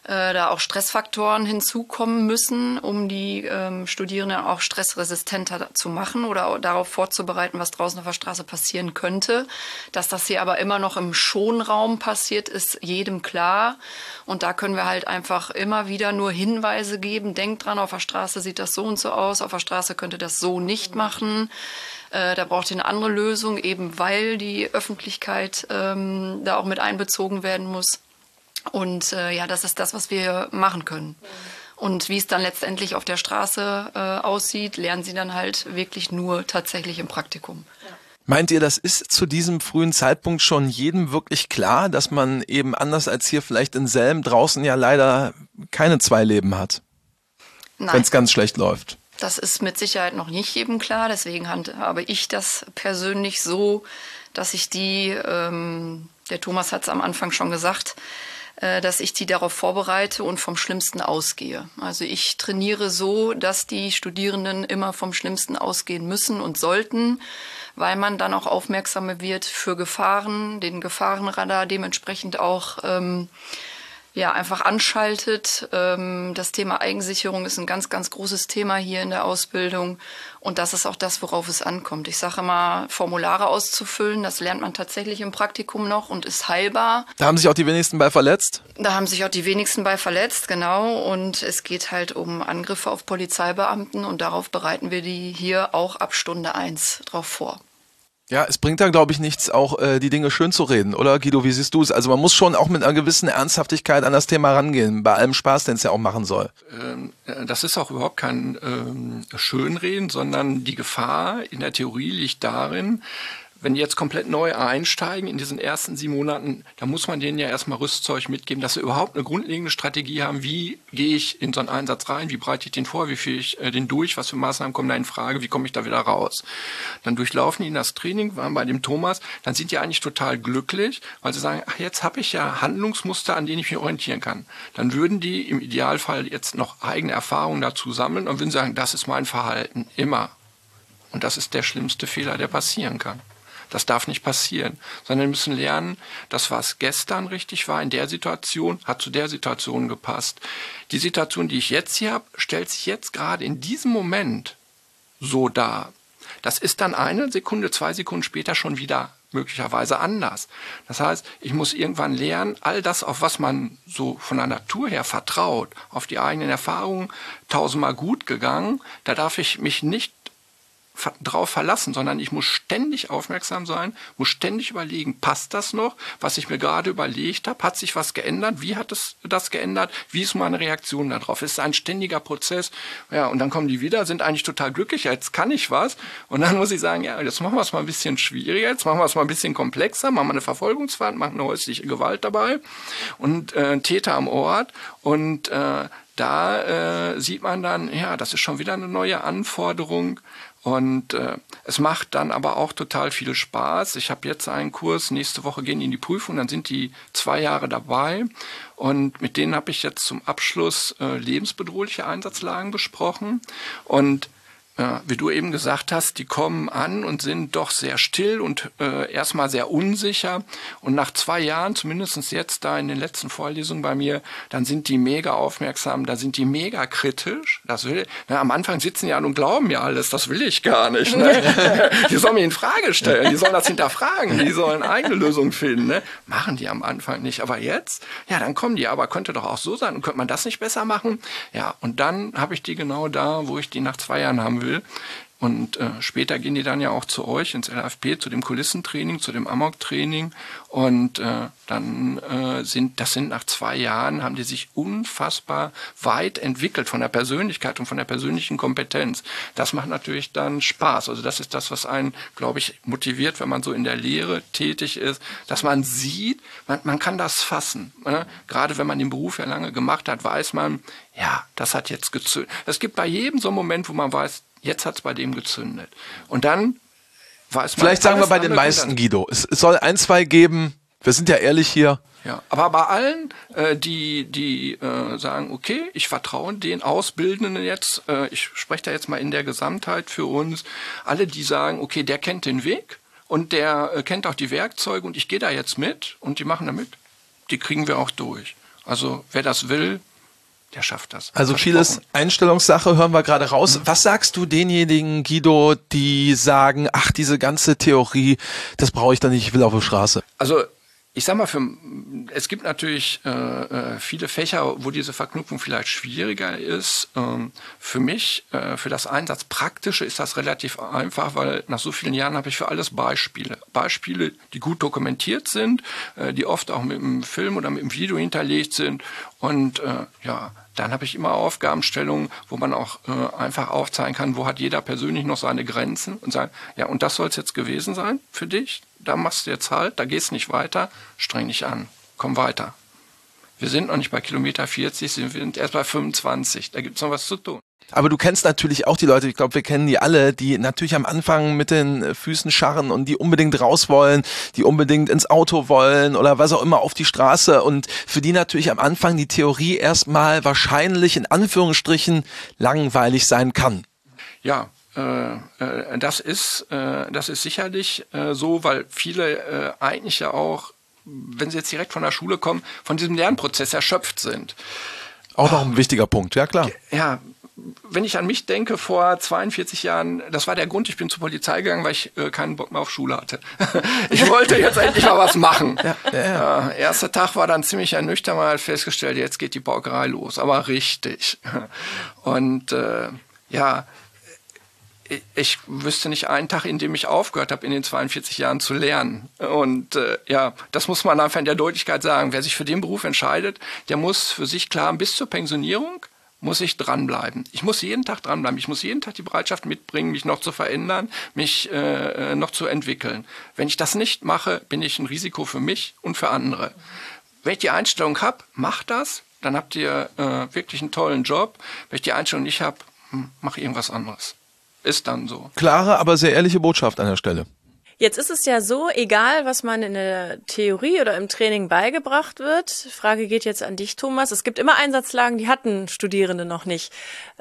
äh, da auch Stressfaktoren hinzukommen müssen, um die ähm, Studierenden auch stressresistenter zu machen oder auch darauf vorzubereiten, was draußen auf der Straße passieren könnte. Dass das hier aber immer noch im Schonraum passiert, ist jedem klar. Und da können wir halt einfach immer wieder nur Hinweise geben. Denkt dran, auf der Straße sieht das so und so aus, auf der Straße könnte das so nicht machen. Äh, da braucht ihr eine andere Lösung, eben weil die Öffentlichkeit ähm, da auch mit einbezogen werden muss. Und äh, ja, das ist das, was wir machen können. Und wie es dann letztendlich auf der Straße äh, aussieht, lernen sie dann halt wirklich nur tatsächlich im Praktikum. Ja. Meint ihr, das ist zu diesem frühen Zeitpunkt schon jedem wirklich klar, dass man eben anders als hier vielleicht in Selm draußen ja leider keine zwei Leben hat, wenn es ganz schlecht läuft? Das ist mit Sicherheit noch nicht jedem klar. Deswegen habe ich das persönlich so, dass ich die, ähm, der Thomas hat es am Anfang schon gesagt, dass ich die darauf vorbereite und vom Schlimmsten ausgehe. Also ich trainiere so, dass die Studierenden immer vom Schlimmsten ausgehen müssen und sollten, weil man dann auch aufmerksamer wird für Gefahren, den Gefahrenradar dementsprechend auch ähm, ja, einfach anschaltet. Ähm, das Thema Eigensicherung ist ein ganz, ganz großes Thema hier in der Ausbildung. Und das ist auch das, worauf es ankommt. Ich sage immer, Formulare auszufüllen, das lernt man tatsächlich im Praktikum noch und ist heilbar. Da haben sich auch die wenigsten bei verletzt? Da haben sich auch die wenigsten bei verletzt, genau. Und es geht halt um Angriffe auf Polizeibeamten und darauf bereiten wir die hier auch ab Stunde eins drauf vor. Ja, es bringt dann, glaube ich, nichts, auch äh, die Dinge schön zu reden, oder Guido, wie siehst du es? Also man muss schon auch mit einer gewissen Ernsthaftigkeit an das Thema rangehen, bei allem Spaß, den es ja auch machen soll. Ähm, das ist auch überhaupt kein ähm, Schönreden, sondern die Gefahr in der Theorie liegt darin, wenn die jetzt komplett neu einsteigen in diesen ersten sieben Monaten, da muss man denen ja erstmal Rüstzeug mitgeben, dass sie überhaupt eine grundlegende Strategie haben, wie gehe ich in so einen Einsatz rein, wie breite ich den vor, wie führe ich äh, den durch, was für Maßnahmen kommen da in Frage, wie komme ich da wieder raus. Dann durchlaufen die das Training, waren bei dem Thomas, dann sind die eigentlich total glücklich, weil sie sagen, ach, jetzt habe ich ja Handlungsmuster, an denen ich mich orientieren kann. Dann würden die im Idealfall jetzt noch eigene Erfahrungen dazu sammeln und würden sagen, das ist mein Verhalten, immer. Und das ist der schlimmste Fehler, der passieren kann. Das darf nicht passieren, sondern wir müssen lernen, das, was gestern richtig war in der Situation, hat zu der Situation gepasst. Die Situation, die ich jetzt hier habe, stellt sich jetzt gerade in diesem Moment so dar. Das ist dann eine Sekunde, zwei Sekunden später schon wieder möglicherweise anders. Das heißt, ich muss irgendwann lernen, all das, auf was man so von der Natur her vertraut, auf die eigenen Erfahrungen, tausendmal gut gegangen, da darf ich mich nicht drauf verlassen, sondern ich muss ständig aufmerksam sein, muss ständig überlegen, passt das noch, was ich mir gerade überlegt habe, hat sich was geändert, wie hat es das geändert, wie ist meine Reaktion darauf? Es ist ein ständiger Prozess, ja, und dann kommen die wieder, sind eigentlich total glücklich, jetzt kann ich was, und dann muss ich sagen, ja, jetzt machen wir es mal ein bisschen schwieriger, jetzt machen wir es mal ein bisschen komplexer, machen wir eine Verfolgungsfahrt, machen eine häusliche Gewalt dabei und äh, Täter am Ort und äh, da äh, sieht man dann, ja, das ist schon wieder eine neue Anforderung. Und äh, es macht dann aber auch total viel Spaß. Ich habe jetzt einen Kurs, nächste Woche gehen die in die Prüfung, dann sind die zwei Jahre dabei. Und mit denen habe ich jetzt zum Abschluss äh, lebensbedrohliche Einsatzlagen besprochen. Und äh, wie du eben gesagt hast, die kommen an und sind doch sehr still und äh, erstmal sehr unsicher. Und nach zwei Jahren, zumindest jetzt da in den letzten Vorlesungen bei mir, dann sind die mega aufmerksam, da sind die mega kritisch. Das will, na, am Anfang sitzen die an und glauben ja alles, das will ich gar nicht. Ne? Die sollen mich in Frage stellen, die sollen das hinterfragen, die sollen eigene Lösungen finden. Ne? Machen die am Anfang nicht. Aber jetzt, ja, dann kommen die, aber könnte doch auch so sein und könnte man das nicht besser machen? Ja, und dann habe ich die genau da, wo ich die nach zwei Jahren haben will. Und äh, später gehen die dann ja auch zu euch ins L A F P, zu dem Kulissentraining, zu dem Amok-Training. Und äh, dann äh, sind, das sind nach zwei Jahren, haben die sich unfassbar weit entwickelt von der Persönlichkeit und von der persönlichen Kompetenz. Das macht natürlich dann Spaß. Also das ist das, was einen, glaube ich, motiviert, wenn man so in der Lehre tätig ist, dass man sieht, man, man kann das fassen. Ne? Gerade wenn man den Beruf ja lange gemacht hat, weiß man, ja, das hat jetzt gezündet. Es gibt bei jedem so einen Moment, wo man weiß, jetzt hat's bei dem gezündet. Und dann weiß man... Vielleicht sagen wir bei den meisten, Guido. Es, es soll ein, zwei geben. Wir sind ja ehrlich hier. Ja, aber bei allen, äh, die die äh, sagen, okay, ich vertraue den Ausbildenden jetzt, äh, ich spreche da jetzt mal in der Gesamtheit für uns, alle, die sagen, okay, der kennt den Weg und der äh, kennt auch die Werkzeuge und ich gehe da jetzt mit und die machen da mit, die kriegen wir auch durch. Also wer das will, der schafft das. Also vieles Einstellungssache, hören wir gerade raus. Was sagst du denjenigen, Guido, die sagen, ach, diese ganze Theorie, das brauche ich dann nicht, ich will auf die Straße? Also ich sag mal, für, es gibt natürlich äh, viele Fächer, wo diese Verknüpfung vielleicht schwieriger ist. Ähm, für mich, äh, für das Einsatzpraktische ist das relativ einfach, weil nach so vielen Jahren habe ich für alles Beispiele. Beispiele, die gut dokumentiert sind, äh, die oft auch mit dem Film oder mit dem Video hinterlegt sind. Und äh, ja, dann habe ich immer Aufgabenstellungen, wo man auch äh, einfach aufzeigen kann, wo hat jeder persönlich noch seine Grenzen und sagen, ja, und das soll es jetzt gewesen sein für dich. Da machst du jetzt halt, da gehst nicht weiter, streng dich an, komm weiter. Wir sind noch nicht bei Kilometer vierzig, wir sind erst bei fünfundzwanzig, da gibt's noch was zu tun. Aber du kennst natürlich auch die Leute, ich glaube, wir kennen die alle, die natürlich am Anfang mit den Füßen scharren und die unbedingt raus wollen, die unbedingt ins Auto wollen oder was auch immer auf die Straße und für die natürlich am Anfang die Theorie erstmal wahrscheinlich in Anführungsstrichen langweilig sein kann. Ja, äh, das ist, äh, das ist sicherlich äh, so, weil viele äh, eigentlich ja auch, wenn sie jetzt direkt von der Schule kommen, von diesem Lernprozess erschöpft sind. Auch noch ein wichtiger Punkt, ja klar. Ja, wenn ich an mich denke, vor zweiundvierzig Jahren, das war der Grund, ich bin zur Polizei gegangen, weil ich äh, keinen Bock mehr auf Schule hatte. Ich wollte jetzt endlich mal was machen. Ja, ja, ja. Äh, erster Tag war dann ziemlich ernüchternd, mal festgestellt, jetzt geht die Paukerei los, aber richtig. Und äh, ja, ich, ich wüsste nicht einen Tag, in dem ich aufgehört habe, in den zweiundvierzig Jahren zu lernen. Und äh, ja, das muss man einfach in der Deutlichkeit sagen. Wer sich für den Beruf entscheidet, der muss für sich klar, bis zur Pensionierung muss ich dranbleiben. Ich muss jeden Tag dranbleiben. Ich muss jeden Tag die Bereitschaft mitbringen, mich noch zu verändern, mich äh, noch zu entwickeln. Wenn ich das nicht mache, bin ich ein Risiko für mich und für andere. Wenn ich die Einstellung habe, macht das, dann habt ihr äh, wirklich einen tollen Job. Wenn ich die Einstellung nicht habe, hm, mach irgendwas anderes. Ist dann so. Klare, aber sehr ehrliche Botschaft an der Stelle. Jetzt ist es ja so, egal was man in der Theorie oder im Training beigebracht wird, Frage geht jetzt an dich, Thomas, es gibt immer Einsatzlagen, die hatten Studierende noch nicht.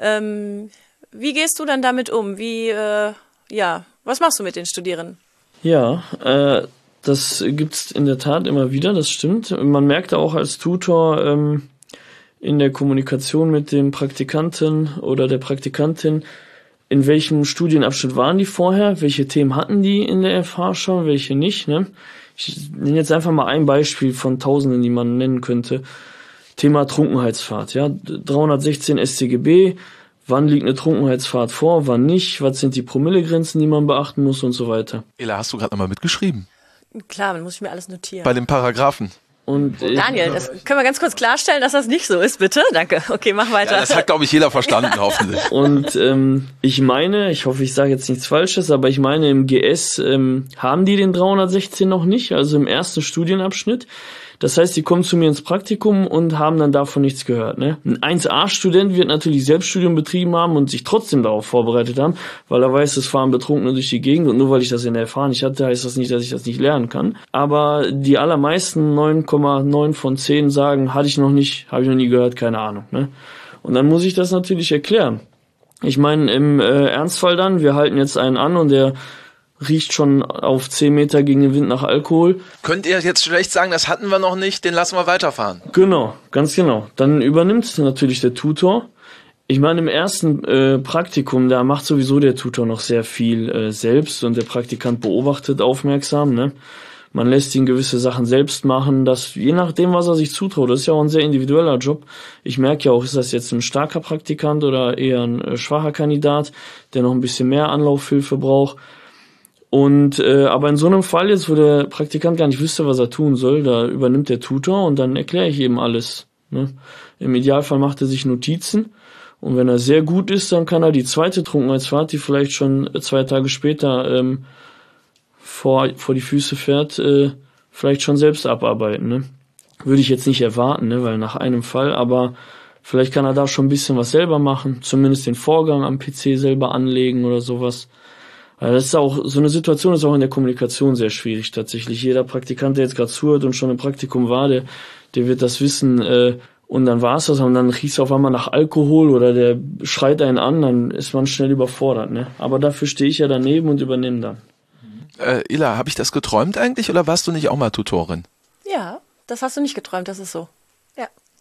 Ähm, wie gehst du dann damit um? Wie, äh, ja, was machst du mit den Studierenden? Ja, äh, das gibt's in der Tat immer wieder, das stimmt. Man merkt auch als Tutor ähm, in der Kommunikation mit dem Praktikanten oder der Praktikantin, in welchem Studienabschnitt waren die vorher, welche Themen hatten die in der F H schon, welche nicht, ne? Ich nenne jetzt einfach mal ein Beispiel von Tausenden, die man nennen könnte. Thema Trunkenheitsfahrt, ja, dreihundertsechzehn S t G B, wann liegt eine Trunkenheitsfahrt vor, wann nicht, was sind die Promillegrenzen, die man beachten muss und so weiter. Ela, hast du gerade nochmal mitgeschrieben? Klar, dann muss ich mir alles notieren. Bei den Paragraphen. Und Daniel, das können wir ganz kurz klarstellen, dass das nicht so ist, bitte? Danke. Okay, mach weiter. Ja, das hat, glaube ich, jeder verstanden, hoffentlich. Und ähm, ich meine, ich hoffe, ich sage jetzt nichts Falsches, aber ich meine, im G S ähm, haben die den dreihundertsechzehn noch nicht, also im ersten Studienabschnitt. Das heißt, die kommen zu mir ins Praktikum und haben dann davon nichts gehört. Ne? Ein eins A-Student wird natürlich Selbststudium betrieben haben und sich trotzdem darauf vorbereitet haben, weil er weiß, es fahren Betrunkene durch die Gegend und nur weil ich das in der F H nicht hatte, heißt das nicht, dass ich das nicht lernen kann. Aber die allermeisten, neun Komma neun von zehn, sagen, hatte ich noch nicht, habe ich noch nie gehört, keine Ahnung. Ne? Und dann muss ich das natürlich erklären. Ich meine, im äh, Ernstfall dann, wir halten jetzt einen an und der riecht schon auf zehn Meter gegen den Wind nach Alkohol. Könnt ihr jetzt schlecht sagen, das hatten wir noch nicht, den lassen wir weiterfahren? Genau, ganz genau. Dann übernimmt natürlich der Tutor. Ich meine, im ersten äh, Praktikum, da macht sowieso der Tutor noch sehr viel äh, selbst und der Praktikant beobachtet aufmerksam, ne? Man lässt ihn gewisse Sachen selbst machen, das je nachdem, was er sich zutraut. Das ist ja auch ein sehr individueller Job. Ich merke ja auch, ist das jetzt ein starker Praktikant oder eher ein äh, schwacher Kandidat, der noch ein bisschen mehr Anlaufhilfe braucht. Und äh, aber in so einem Fall jetzt, wo der Praktikant gar nicht wüsste, was er tun soll, da übernimmt der Tutor und dann erkläre ich ihm alles. Ne? Im Idealfall macht er sich Notizen und wenn er sehr gut ist, dann kann er die zweite Trunkenheitsfahrt, die vielleicht schon zwei Tage später ähm, vor vor die Füße fährt, äh, vielleicht schon selbst abarbeiten. Ne? Würde ich jetzt nicht erwarten, ne? Weil nach einem Fall, aber vielleicht kann er da schon ein bisschen was selber machen, zumindest den Vorgang am P C selber anlegen oder sowas. Das ist auch, so eine Situation ist auch in der Kommunikation sehr schwierig tatsächlich. Jeder Praktikant, der jetzt gerade zuhört und schon im Praktikum war, der, der wird das wissen, äh, und dann war es das, und dann riecht es auf einmal nach Alkohol oder der schreit einen an, dann ist man schnell überfordert, ne? Aber dafür stehe ich ja daneben und übernehme dann. Äh, Ela, habe ich das geträumt eigentlich oder warst du nicht auch mal Tutorin? Ja, das hast du nicht geträumt, das ist so. Ja.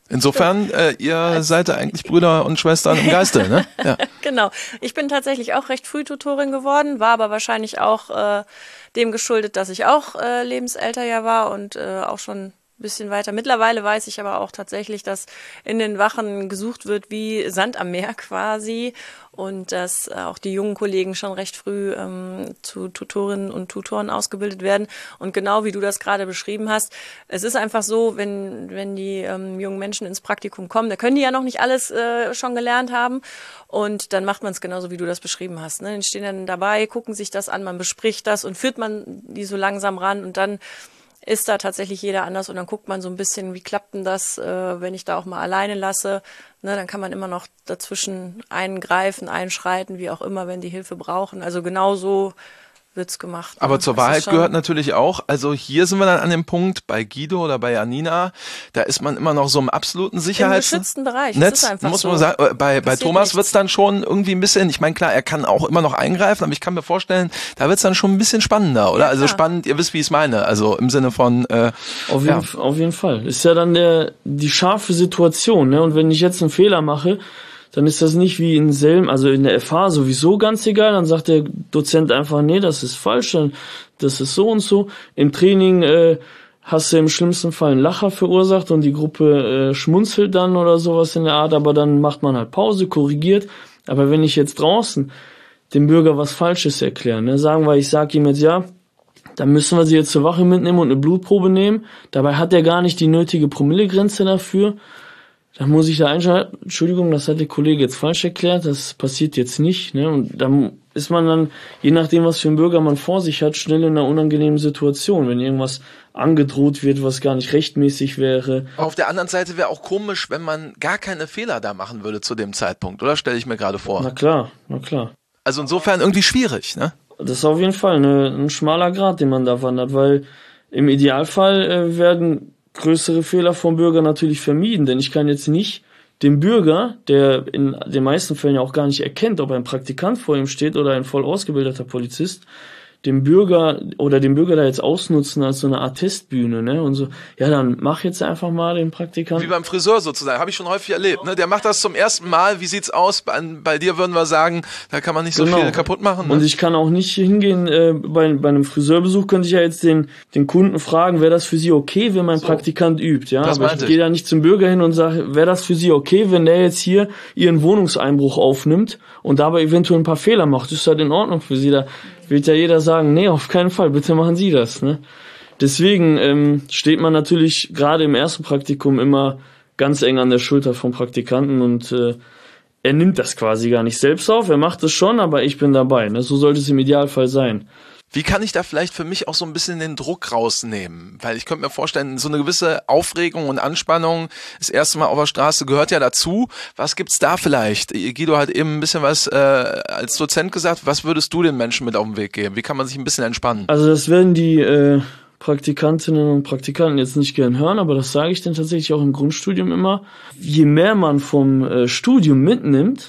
Insofern, äh, ihr seid eigentlich Brüder und Schwestern im Geiste, ne? Ja. Genau. Ich bin tatsächlich auch recht früh Tutorin geworden, war aber wahrscheinlich auch äh, dem geschuldet, dass ich auch äh, lebensälter ja war und äh, auch schon ein bisschen weiter. Mittlerweile weiß ich aber auch tatsächlich, dass in den Wachen gesucht wird wie Sand am Meer quasi und dass äh, auch die jungen Kollegen schon recht früh ähm, zu Tutorinnen und Tutoren ausgebildet werden. Und genau wie du das gerade beschrieben hast, es ist einfach so, wenn wenn die ähm, jungen Menschen ins Praktikum kommen, da können die ja noch nicht alles äh, schon gelernt haben und dann macht man es genauso, wie du das beschrieben hast. Ne? Die stehen dann dabei, gucken sich das an, man bespricht das und führt man die so langsam ran und dann ist da tatsächlich jeder anders und dann guckt man so ein bisschen, wie klappt denn das, äh, wenn ich da auch mal alleine lasse. Ne, dann kann man immer noch dazwischen eingreifen, einschreiten, wie auch immer, wenn die Hilfe brauchen. Also genau so wird's gemacht. Aber ne? zur Das ist Wahrheit schon- gehört natürlich auch, also hier sind wir dann an dem Punkt, bei Guido oder bei Janina, da ist man immer noch so im absoluten im Sicherheits... geschützten Bereich. Das Netz, ist einfach muss so. man sagen, äh, bei, bei Passiert Thomas nichts. wird's dann schon irgendwie ein bisschen, ich meine klar, er kann auch immer noch eingreifen, aber ich kann mir vorstellen, da wird's dann schon ein bisschen spannender, oder? Ja, also klar. spannend, ihr wisst, wie ich es meine, also im Sinne von, äh, Auf ja. jeden, auf jeden Fall. Ist ja dann der, die scharfe Situation, ne? Und wenn ich jetzt einen Fehler mache, dann ist das nicht wie in Selm, also in der F H sowieso ganz egal, dann sagt der Dozent einfach, nee, das ist falsch, dann, das ist so und so. Im Training, äh, hast du im schlimmsten Fall einen Lacher verursacht und die Gruppe äh, schmunzelt dann oder sowas in der Art, aber dann macht man halt Pause, korrigiert. Aber wenn ich jetzt draußen dem Bürger was Falsches erkläre, ne, sagen wir, ich sag ihm jetzt, ja, dann müssen wir sie jetzt zur Wache mitnehmen und eine Blutprobe nehmen. Dabei hat er gar nicht die nötige Promillegrenze dafür. Dann muss ich da einschalten, Entschuldigung, das hat der Kollege jetzt falsch erklärt, das passiert jetzt nicht. Ne? Und dann ist man dann, je nachdem, was für einen Bürger man vor sich hat, schnell in einer unangenehmen Situation, wenn irgendwas angedroht wird, was gar nicht rechtmäßig wäre. Auf der anderen Seite wäre auch komisch, wenn man gar keine Fehler da machen würde zu dem Zeitpunkt, oder? Stelle ich mir gerade vor. Na klar, na klar. Also insofern irgendwie schwierig, ne? Das ist auf jeden Fall eine, ein schmaler Grat, den man da wandert, weil im Idealfall äh, werden größere Fehler vom Bürger natürlich vermieden, denn ich kann jetzt nicht dem Bürger, der in den meisten Fällen ja auch gar nicht erkennt, ob ein Praktikant vor ihm steht oder ein voll ausgebildeter Polizist, dem Bürger oder dem Bürger da jetzt ausnutzen als so eine Art Testbühne, ne? Und so, ja, dann mach jetzt einfach mal den Wie Praktikanten. beim Friseur sozusagen, habe ich schon häufig erlebt. Ne? Der macht das zum ersten Mal, wie sieht's aus? Bei, bei dir würden wir sagen, da kann man nicht so Genau. viel kaputt machen. Ne? Und ich kann auch nicht hingehen, äh, bei, bei einem Friseurbesuch könnte ich ja jetzt den, den Kunden fragen, wäre das für Sie okay, wenn mein So. Praktikant übt, ja? Das Aber meinte ich gehe ich. da nicht zum Bürger hin und sage, wäre das für Sie okay, wenn der jetzt hier Ihren Wohnungseinbruch aufnimmt und dabei eventuell ein paar Fehler macht, ist das in Ordnung für Sie? Da wird ja jeder sagen, nee, auf keinen Fall, bitte machen Sie das, ne? Deswegen ähm, steht man natürlich gerade im ersten Praktikum immer ganz eng an der Schulter vom Praktikanten und äh, er nimmt das quasi gar nicht selbst auf, er macht es schon, aber ich bin dabei, ne? So sollte es im Idealfall sein. Wie kann ich da vielleicht für mich auch so ein bisschen den Druck rausnehmen? Weil ich könnte mir vorstellen, so eine gewisse Aufregung und Anspannung, das erste Mal auf der Straße gehört ja dazu. Was gibt's da vielleicht? Guido hat eben ein bisschen was äh, als Dozent gesagt. Was würdest du den Menschen mit auf den Weg geben? Wie kann man sich ein bisschen entspannen? Also das werden die äh, Praktikantinnen und Praktikanten jetzt nicht gern hören, aber das sage ich dann tatsächlich auch im Grundstudium immer. Je mehr man vom äh, Studium mitnimmt,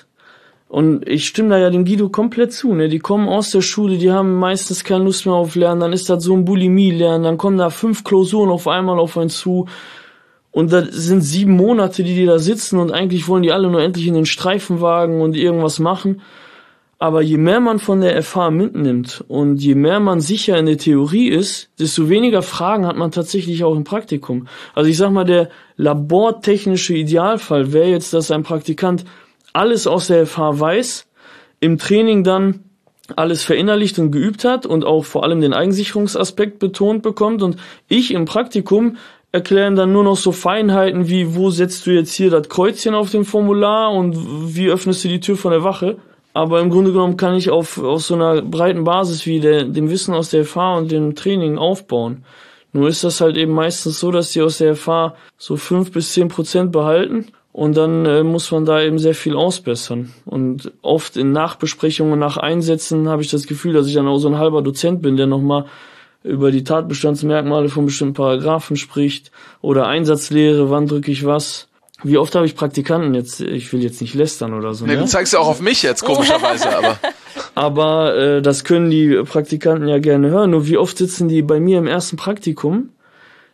und ich stimme da ja dem Guido komplett zu, ne? Die kommen aus der Schule, die haben meistens keine Lust mehr auf Lernen, dann ist das so ein Bulimie-Lernen, dann kommen da fünf Klausuren auf einmal auf einen zu und das sind sieben Monate, die die da sitzen und eigentlich wollen die alle nur endlich in den Streifenwagen und irgendwas machen. Aber je mehr man von der F H mitnimmt und je mehr man sicher in der Theorie ist, desto weniger Fragen hat man tatsächlich auch im Praktikum. Also ich sag mal, der labortechnische Idealfall wäre jetzt, dass ein Praktikant alles aus der F H weiß, im Training dann alles verinnerlicht und geübt hat und auch vor allem den Eigensicherungsaspekt betont bekommt und ich im Praktikum erklären dann nur noch so Feinheiten wie, wo setzt du jetzt hier das Kreuzchen auf dem Formular und wie öffnest du die Tür von der Wache. Aber im Grunde genommen kann ich auf, auf so einer breiten Basis wie der, dem Wissen aus der F H und dem Training aufbauen. Nur ist das halt eben meistens so, dass die aus der F H so fünf bis zehn Prozent behalten. Und dann äh, muss man da eben sehr viel ausbessern. Und oft in Nachbesprechungen, nach Einsätzen habe ich das Gefühl, dass ich dann auch so ein halber Dozent bin, der nochmal über die Tatbestandsmerkmale von bestimmten Paragraphen spricht oder Einsatzlehre, wann drücke ich was. Wie oft habe ich Praktikanten jetzt, ich will jetzt nicht lästern oder so. Nee, ne? du zeigst ja auch auf mich jetzt, komischerweise, aber... Aber äh, das können die Praktikanten ja gerne hören. Nur wie oft sitzen die bei mir im ersten Praktikum?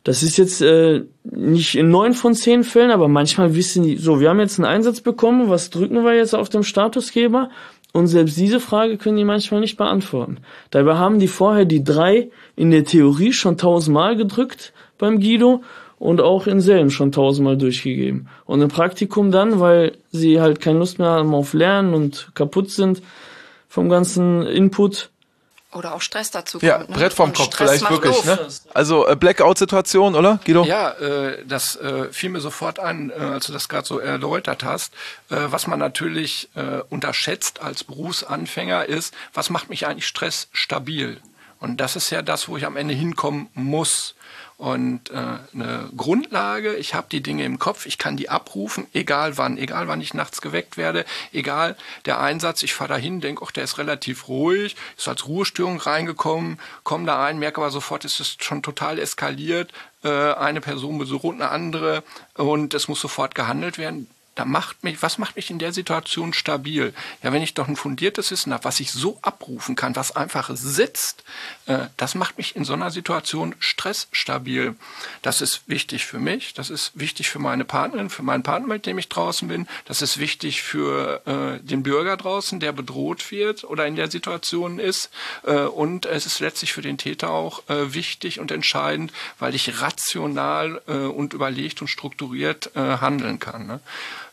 Das ist jetzt äh, nicht in neun von zehn Fällen, aber manchmal wissen die, so, wir haben jetzt einen Einsatz bekommen, was drücken wir jetzt auf dem Statusgeber? Und selbst diese Frage können die manchmal nicht beantworten. Dabei haben die vorher die drei in der Theorie schon tausendmal gedrückt beim Guido und auch in Selm schon tausendmal durchgegeben. Und im Praktikum dann, weil sie halt keine Lust mehr haben auf Lernen und kaputt sind vom ganzen Input. Oder auch Stress dazu Ja, kommt. Ne? Brett vorm Und Kopf Stress vielleicht macht wirklich. doof. Ne? Also äh, Blackout-Situation, oder Guido? Ja, äh, das äh, fiel mir sofort ein, äh, als du das gerade so erläutert hast. Äh, was man natürlich äh, unterschätzt als Berufsanfänger ist, was macht mich eigentlich stressstabil? Und das ist ja das, wo ich am Ende hinkommen muss. Und äh, eine Grundlage, ich habe die Dinge im Kopf, ich kann die abrufen, egal wann, egal wann ich nachts geweckt werde, egal der Einsatz, ich fahre da hin, denke, ach, der ist relativ ruhig, ist als Ruhestörung reingekommen, komme da ein, merke aber sofort, es ist schon total eskaliert, äh, eine Person bedroht eine andere und es muss sofort gehandelt werden. Da macht mich, was macht mich in der Situation stabil? Ja, wenn ich doch ein fundiertes Wissen habe, was ich so abrufen kann, was einfach sitzt, äh, das macht mich in so einer Situation stressstabil. Das ist wichtig für mich, das ist wichtig für meine Partnerin, für meinen Partner, mit dem ich draußen bin, das ist wichtig für äh, den Bürger draußen, der bedroht wird oder in der Situation ist, äh, und es ist letztlich für den Täter auch äh, wichtig und entscheidend, weil ich rational äh, und überlegt und strukturiert äh, handeln kann, ne?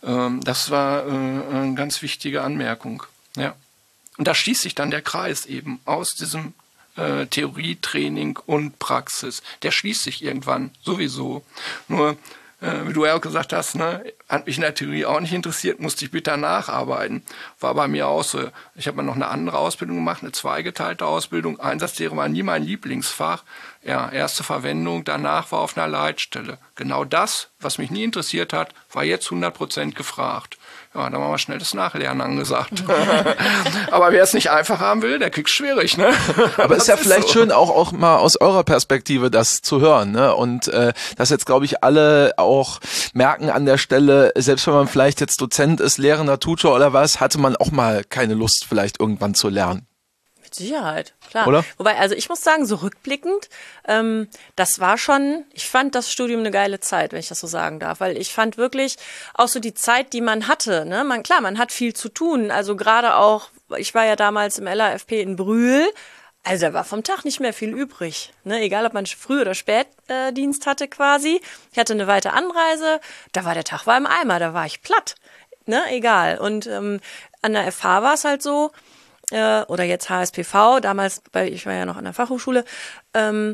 Das war äh, eine ganz wichtige Anmerkung. Ja. Und da schließt sich dann der Kreis eben aus diesem äh, Theorie, Training und Praxis. Der schließt sich irgendwann sowieso. Nur, äh, wie du ja auch gesagt hast, ne, hat mich in der Theorie auch nicht interessiert, musste ich bitter nacharbeiten. War bei mir auch so. Ich habe mal noch eine andere Ausbildung gemacht, eine zweigeteilte Ausbildung. Einsatzlehre war nie mein Lieblingsfach. Ja, erste Verwendung, danach war auf einer Leitstelle. Genau das, was mich nie interessiert hat, war jetzt hundert Prozent gefragt. Ja, da war mal schnell das Nachlernen angesagt. Aber wer es nicht einfach haben will, der kriegt's schwierig, ne? Aber es ist ja ist vielleicht so. schön, auch, auch mal aus eurer Perspektive das zu hören, ne? Und äh, dass jetzt, glaube ich, alle auch merken an der Stelle, selbst wenn man vielleicht jetzt Dozent ist, lehrender Tutor oder was, hatte man auch mal keine Lust, vielleicht irgendwann zu lernen. Mit Sicherheit, klar. Oder? Wobei, also ich muss sagen, so rückblickend, ähm, das war schon, ich fand das Studium eine geile Zeit, wenn ich das so sagen darf, weil ich fand wirklich auch so die Zeit, die man hatte, ne, man, klar, man hat viel zu tun, also gerade auch, ich war ja damals im L A F P in Brühl, also da war vom Tag nicht mehr viel übrig, ne, egal ob man Früh- oder Spätdienst hatte quasi, ich hatte eine weite Anreise, da war der Tag war im Eimer, da war ich platt, ne, egal, und ähm, an der F H war es halt so, oder jetzt H S P V, damals, bei, ich war ja noch an der Fachhochschule, ähm,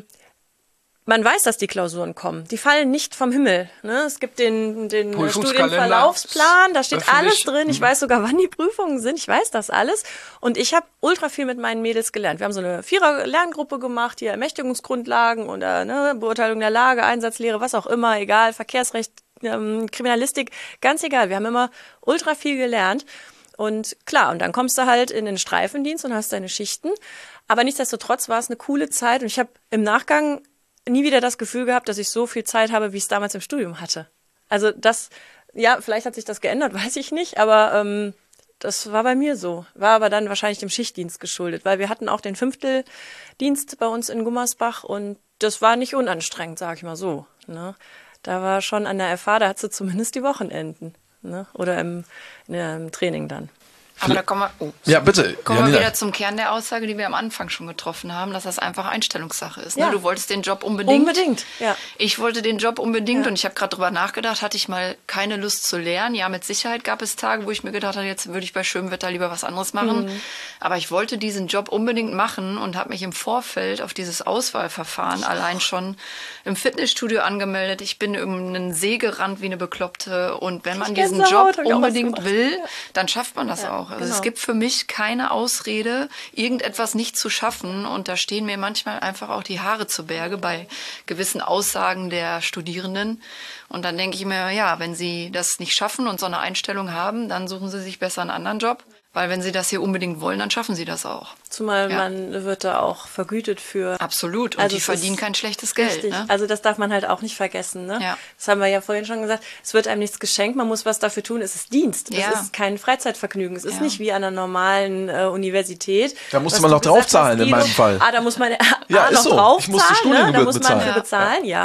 man weiß, dass die Klausuren kommen. Die fallen nicht vom Himmel. Ne? Es gibt den, den Studienverlaufsplan, da steht alles drin. Ich weiß sogar, wann die Prüfungen sind. Ich weiß das alles. Und ich habe ultra viel mit meinen Mädels gelernt. Wir haben so eine Vierer-Lerngruppe gemacht, hier Ermächtigungsgrundlagen und äh, ne, Beurteilung der Lage, Einsatzlehre, was auch immer, egal, Verkehrsrecht, ähm, Kriminalistik, ganz egal. Wir haben immer ultra viel gelernt. Und klar, und dann kommst du halt in den Streifendienst und hast deine Schichten. Aber nichtsdestotrotz war es eine coole Zeit. Und ich habe im Nachgang nie wieder das Gefühl gehabt, dass ich so viel Zeit habe, wie ich es damals im Studium hatte. Also das, ja, vielleicht hat sich das geändert, weiß ich nicht. Aber ähm, das war bei mir so. War aber dann wahrscheinlich dem Schichtdienst geschuldet. Weil wir hatten auch den Fünfteldienst bei uns in Gummersbach. Und das war nicht unanstrengend, sag ich mal so. Ne? Da war schon an der F H, da hattest du zumindest die Wochenenden. Ne? Oder im, ne, im Training dann. Aber da kommen wir, oh, ja, bitte. kommen Janina. wir wieder zum Kern der Aussage, die wir am Anfang schon getroffen haben, dass das einfach Einstellungssache ist. Ja. Ne? Du wolltest den Job unbedingt. Unbedingt, ja. Ich wollte den Job unbedingt Ja. und ich habe gerade drüber nachgedacht, hatte ich mal keine Lust zu lernen. Ja, mit Sicherheit gab es Tage, wo ich mir gedacht habe, jetzt würde ich bei schönem Wetter lieber was anderes machen. Mhm. Aber ich wollte diesen Job unbedingt machen und habe mich im Vorfeld auf dieses Auswahlverfahren allein schon im Fitnessstudio angemeldet. Ich bin um einen See gerannt wie eine Bekloppte. Und wenn man Ich diesen Gänsehaut, Job hab ich auch was unbedingt gemacht. will, dann schafft man das Ja, auch. Also genau. es gibt für mich keine Ausrede, irgendetwas nicht zu schaffen. Und da stehen mir manchmal einfach auch die Haare zu Berge bei gewissen Aussagen der Studierenden. Und dann denke ich mir, ja, wenn sie das nicht schaffen und so eine Einstellung haben, dann suchen sie sich besser einen anderen Job. Weil wenn sie das hier unbedingt wollen, dann schaffen sie das auch. Zumal Ja. man wird da auch vergütet für... Absolut. Und Also die es verdienen ist kein schlechtes Geld. Richtig. Ne? Also das darf man halt auch nicht vergessen. Ne? Ja. Das haben wir ja vorhin schon gesagt. Es wird einem nichts geschenkt, man muss was dafür tun. Es ist Dienst. Ja. Es ist kein Freizeitvergnügen. Es ist Ja. nicht wie an einer normalen äh, Universität. Da musste Was man du noch gesagt draufzahlen hast, in meinem Guido. Fall. Ah, da muss man Ja, ah, ist noch so. draufzahlen. Ich muss die Ne? Da Studiengebühren muss man bezahlen. für bezahlen, ja.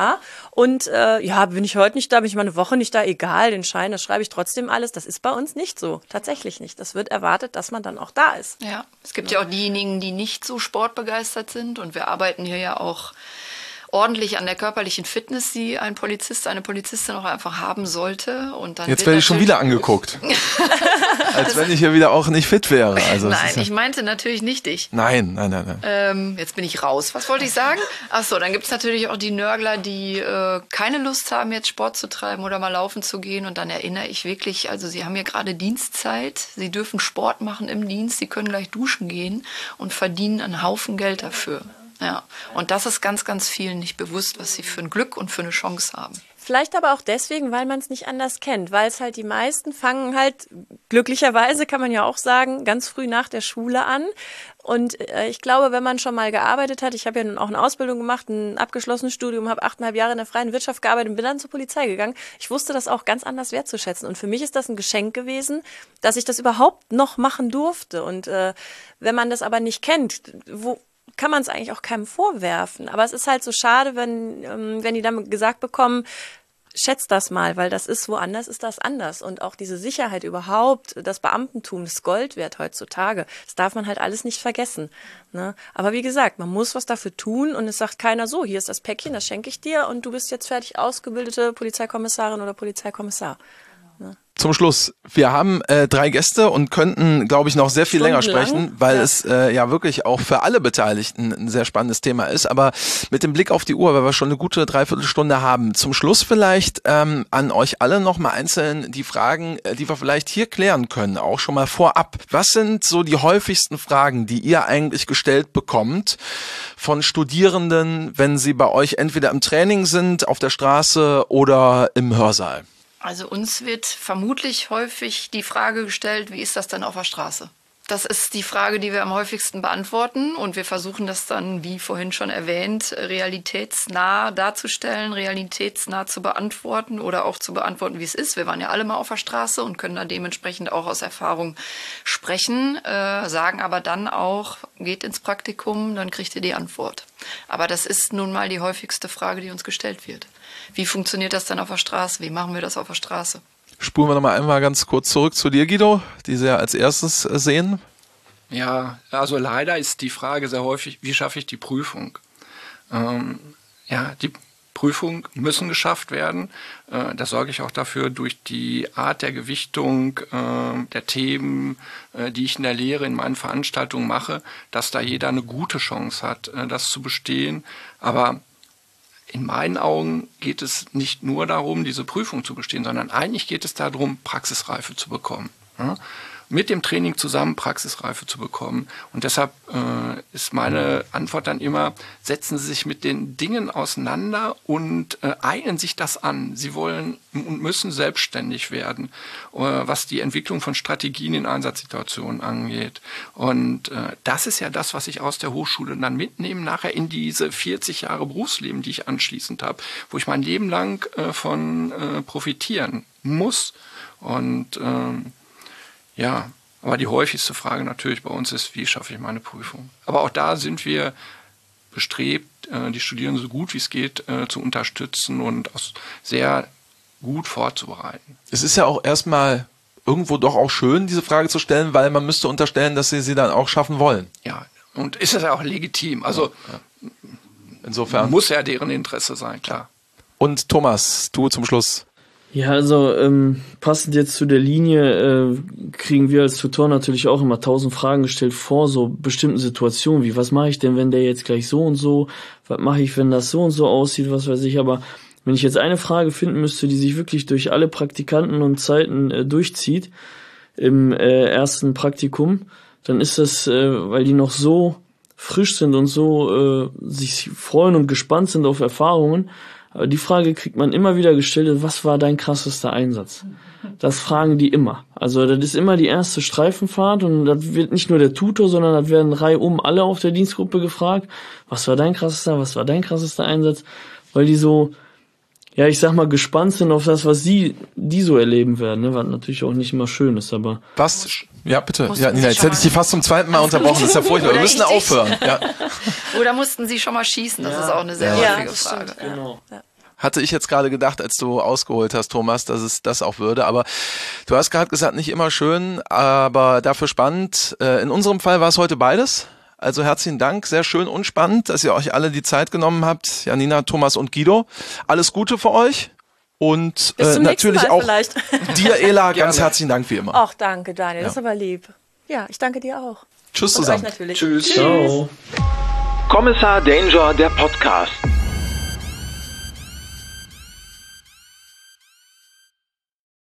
Und äh, ja, bin ich heute nicht da, bin ich mal eine Woche nicht da, egal, den Schein, das schreibe ich trotzdem alles. Das ist bei uns nicht so, tatsächlich nicht. Das wird erwartet, dass man dann auch da ist. Ja, es gibt ja, ja auch diejenigen, die nicht so sportbegeistert sind und wir arbeiten hier ja auch ordentlich an der körperlichen Fitness, die ein Polizist, eine Polizistin auch einfach haben sollte. Und dann Jetzt werde ich schon wieder angeguckt. Als wenn ich hier wieder auch nicht fit wäre. Also nein, ja ich meinte natürlich nicht dich. Nein, nein, nein. nein. Ähm, jetzt bin ich raus. Was wollte ich sagen? Ach so, dann gibt es natürlich auch die Nörgler, die äh, keine Lust haben, jetzt Sport zu treiben oder mal laufen zu gehen. Und dann erinnere ich wirklich, also sie haben hier gerade Dienstzeit. Sie dürfen Sport machen im Dienst. Sie können gleich duschen gehen und verdienen einen Haufen Geld dafür. Ja, und das ist ganz, ganz vielen nicht bewusst, was sie für ein Glück und für eine Chance haben. Vielleicht aber auch deswegen, weil man es nicht anders kennt, weil es halt die meisten fangen halt, glücklicherweise kann man ja auch sagen, ganz früh nach der Schule an. Und äh, ich glaube, wenn man schon mal gearbeitet hat, ich habe ja nun auch eine Ausbildung gemacht, ein abgeschlossenes Studium, habe achteinhalb Jahre in der freien Wirtschaft gearbeitet und bin dann zur Polizei gegangen. Ich wusste das auch ganz anders wertzuschätzen. Und für mich ist das ein Geschenk gewesen, dass ich das überhaupt noch machen durfte. Und äh, wenn man das aber nicht kennt, wo kann man es eigentlich auch keinem vorwerfen. Aber es ist halt so schade, wenn, ähm, wenn die dann gesagt bekommen, schätzt das mal, weil das ist woanders, ist das anders. Und auch diese Sicherheit überhaupt, das Beamtentum, das Gold wert heutzutage, das darf man halt alles nicht vergessen. Ne? Aber wie gesagt, man muss was dafür tun und es sagt keiner so, hier ist das Päckchen, das schenke ich dir und du bist jetzt fertig ausgebildete Polizeikommissarin oder Polizeikommissar. Ne? Zum Schluss, wir haben äh, drei Gäste und könnten, glaube ich, noch sehr viel länger sprechen, weil ja. es äh, ja wirklich auch für alle Beteiligten ein sehr spannendes Thema ist. Aber mit dem Blick auf die Uhr, weil wir schon eine gute Dreiviertelstunde haben, zum Schluss vielleicht ähm, an euch alle noch mal einzeln die Fragen, äh, die wir vielleicht hier klären können, auch schon mal vorab. Was sind so die häufigsten Fragen, die ihr eigentlich gestellt bekommt von Studierenden, wenn sie bei euch entweder im Training sind, auf der Straße oder im Hörsaal? Also uns wird vermutlich häufig die Frage gestellt, wie ist das denn auf der Straße? Das ist die Frage, die wir am häufigsten beantworten und wir versuchen das dann, wie vorhin schon erwähnt, realitätsnah darzustellen, realitätsnah zu beantworten oder auch zu beantworten, wie es ist. Wir waren ja alle mal auf der Straße und können da dementsprechend auch aus Erfahrung sprechen, äh, sagen aber dann auch, geht ins Praktikum, dann kriegt ihr die Antwort. Aber das ist nun mal die häufigste Frage, die uns gestellt wird. Wie funktioniert das dann auf der Straße? Wie machen wir das auf der Straße? Spulen wir noch mal einmal ganz kurz zurück zu dir, Guido, die Sie ja als erstes sehen. Ja, also leider ist die Frage sehr häufig, wie schaffe ich die Prüfung? Ähm, ja, die Prüfungen müssen geschafft werden. Äh, da sorge ich auch dafür durch die Art der Gewichtung äh, der Themen, äh, die ich in der Lehre, in meinen Veranstaltungen mache, dass da jeder eine gute Chance hat, äh, das zu bestehen. Aber in meinen Augen geht es nicht nur darum, diese Prüfung zu bestehen, sondern eigentlich geht es darum, Praxisreife zu bekommen. Ja? Mit dem Training zusammen Praxisreife zu bekommen. Und deshalb äh, ist meine Antwort dann immer, setzen Sie sich mit den Dingen auseinander und äh, eignen sich das an. Sie wollen und müssen selbstständig werden, äh, was die Entwicklung von Strategien in Einsatzsituationen angeht. Und äh, das ist ja das, was ich aus der Hochschule dann mitnehme, nachher in diese vierzig Jahre Berufsleben, die ich anschließend habe, wo ich mein Leben lang äh, von äh, profitieren muss. Und ähm, ja, aber die häufigste Frage natürlich bei uns ist, wie schaffe ich meine Prüfung? Aber auch da sind wir bestrebt, die Studierenden so gut wie es geht zu unterstützen und auch sehr gut vorzubereiten. Es ist ja auch erstmal irgendwo doch auch schön, diese Frage zu stellen, weil man müsste unterstellen, dass sie sie dann auch schaffen wollen. Ja, und ist es ja auch legitim. Also ja, ja. Insofern muss ja deren Interesse sein, klar. Und Thomas, du zum Schluss. Ja, also ähm, passend jetzt zu der Linie äh, kriegen wir als Tutor natürlich auch immer tausend Fragen gestellt vor so bestimmten Situationen, wie was mache ich denn, wenn der jetzt gleich so und so, was mache ich, wenn das so und so aussieht, was weiß ich. Aber wenn ich jetzt eine Frage finden müsste, die sich wirklich durch alle Praktikanten und Zeiten äh, durchzieht im äh, ersten Praktikum, dann ist das, äh, weil die noch so frisch sind und so äh, sich freuen und gespannt sind auf Erfahrungen. Aber die Frage kriegt man immer wieder gestellt, was war dein krassester Einsatz? Das fragen die immer. Also das ist immer die erste Streifenfahrt und das wird nicht nur der Tutor, sondern das werden reihum alle auf der Dienstgruppe gefragt, was war dein krassester, was war dein krassester Einsatz? Weil die so, ja, ich sag mal, gespannt sind auf das, was sie, die so erleben werden, ne? Was natürlich auch nicht immer schön ist, aber... Was? Ja, bitte. Mussten Ja, Nina, jetzt hätte ich die fast zum zweiten Mal unterbrochen. Das ist ja furchtbar. Wir müssen aufhören. Ja. Oder mussten Sie schon mal schießen? Das Ja. ist auch eine sehr Ja, häufige das Frage. stimmt. Genau. Ja. Hatte ich jetzt gerade gedacht, als du ausgeholt hast, Thomas, dass es das auch würde. Aber du hast gerade gesagt, nicht immer schön, aber dafür spannend. In unserem Fall war es heute beides. Also herzlichen Dank, sehr schön und spannend, dass ihr euch alle die Zeit genommen habt. Janina, Thomas und Guido. Alles Gute für euch. Und äh, natürlich auch vielleicht. Dir, Ela, ganz herzlichen Dank wie immer. Ach, danke, Daniel, ja. Das ist aber lieb. Ja, ich danke dir auch. Tschüss zusammen. Euch natürlich. Tschüss. Ciao. Kommissar Danger, der Podcast.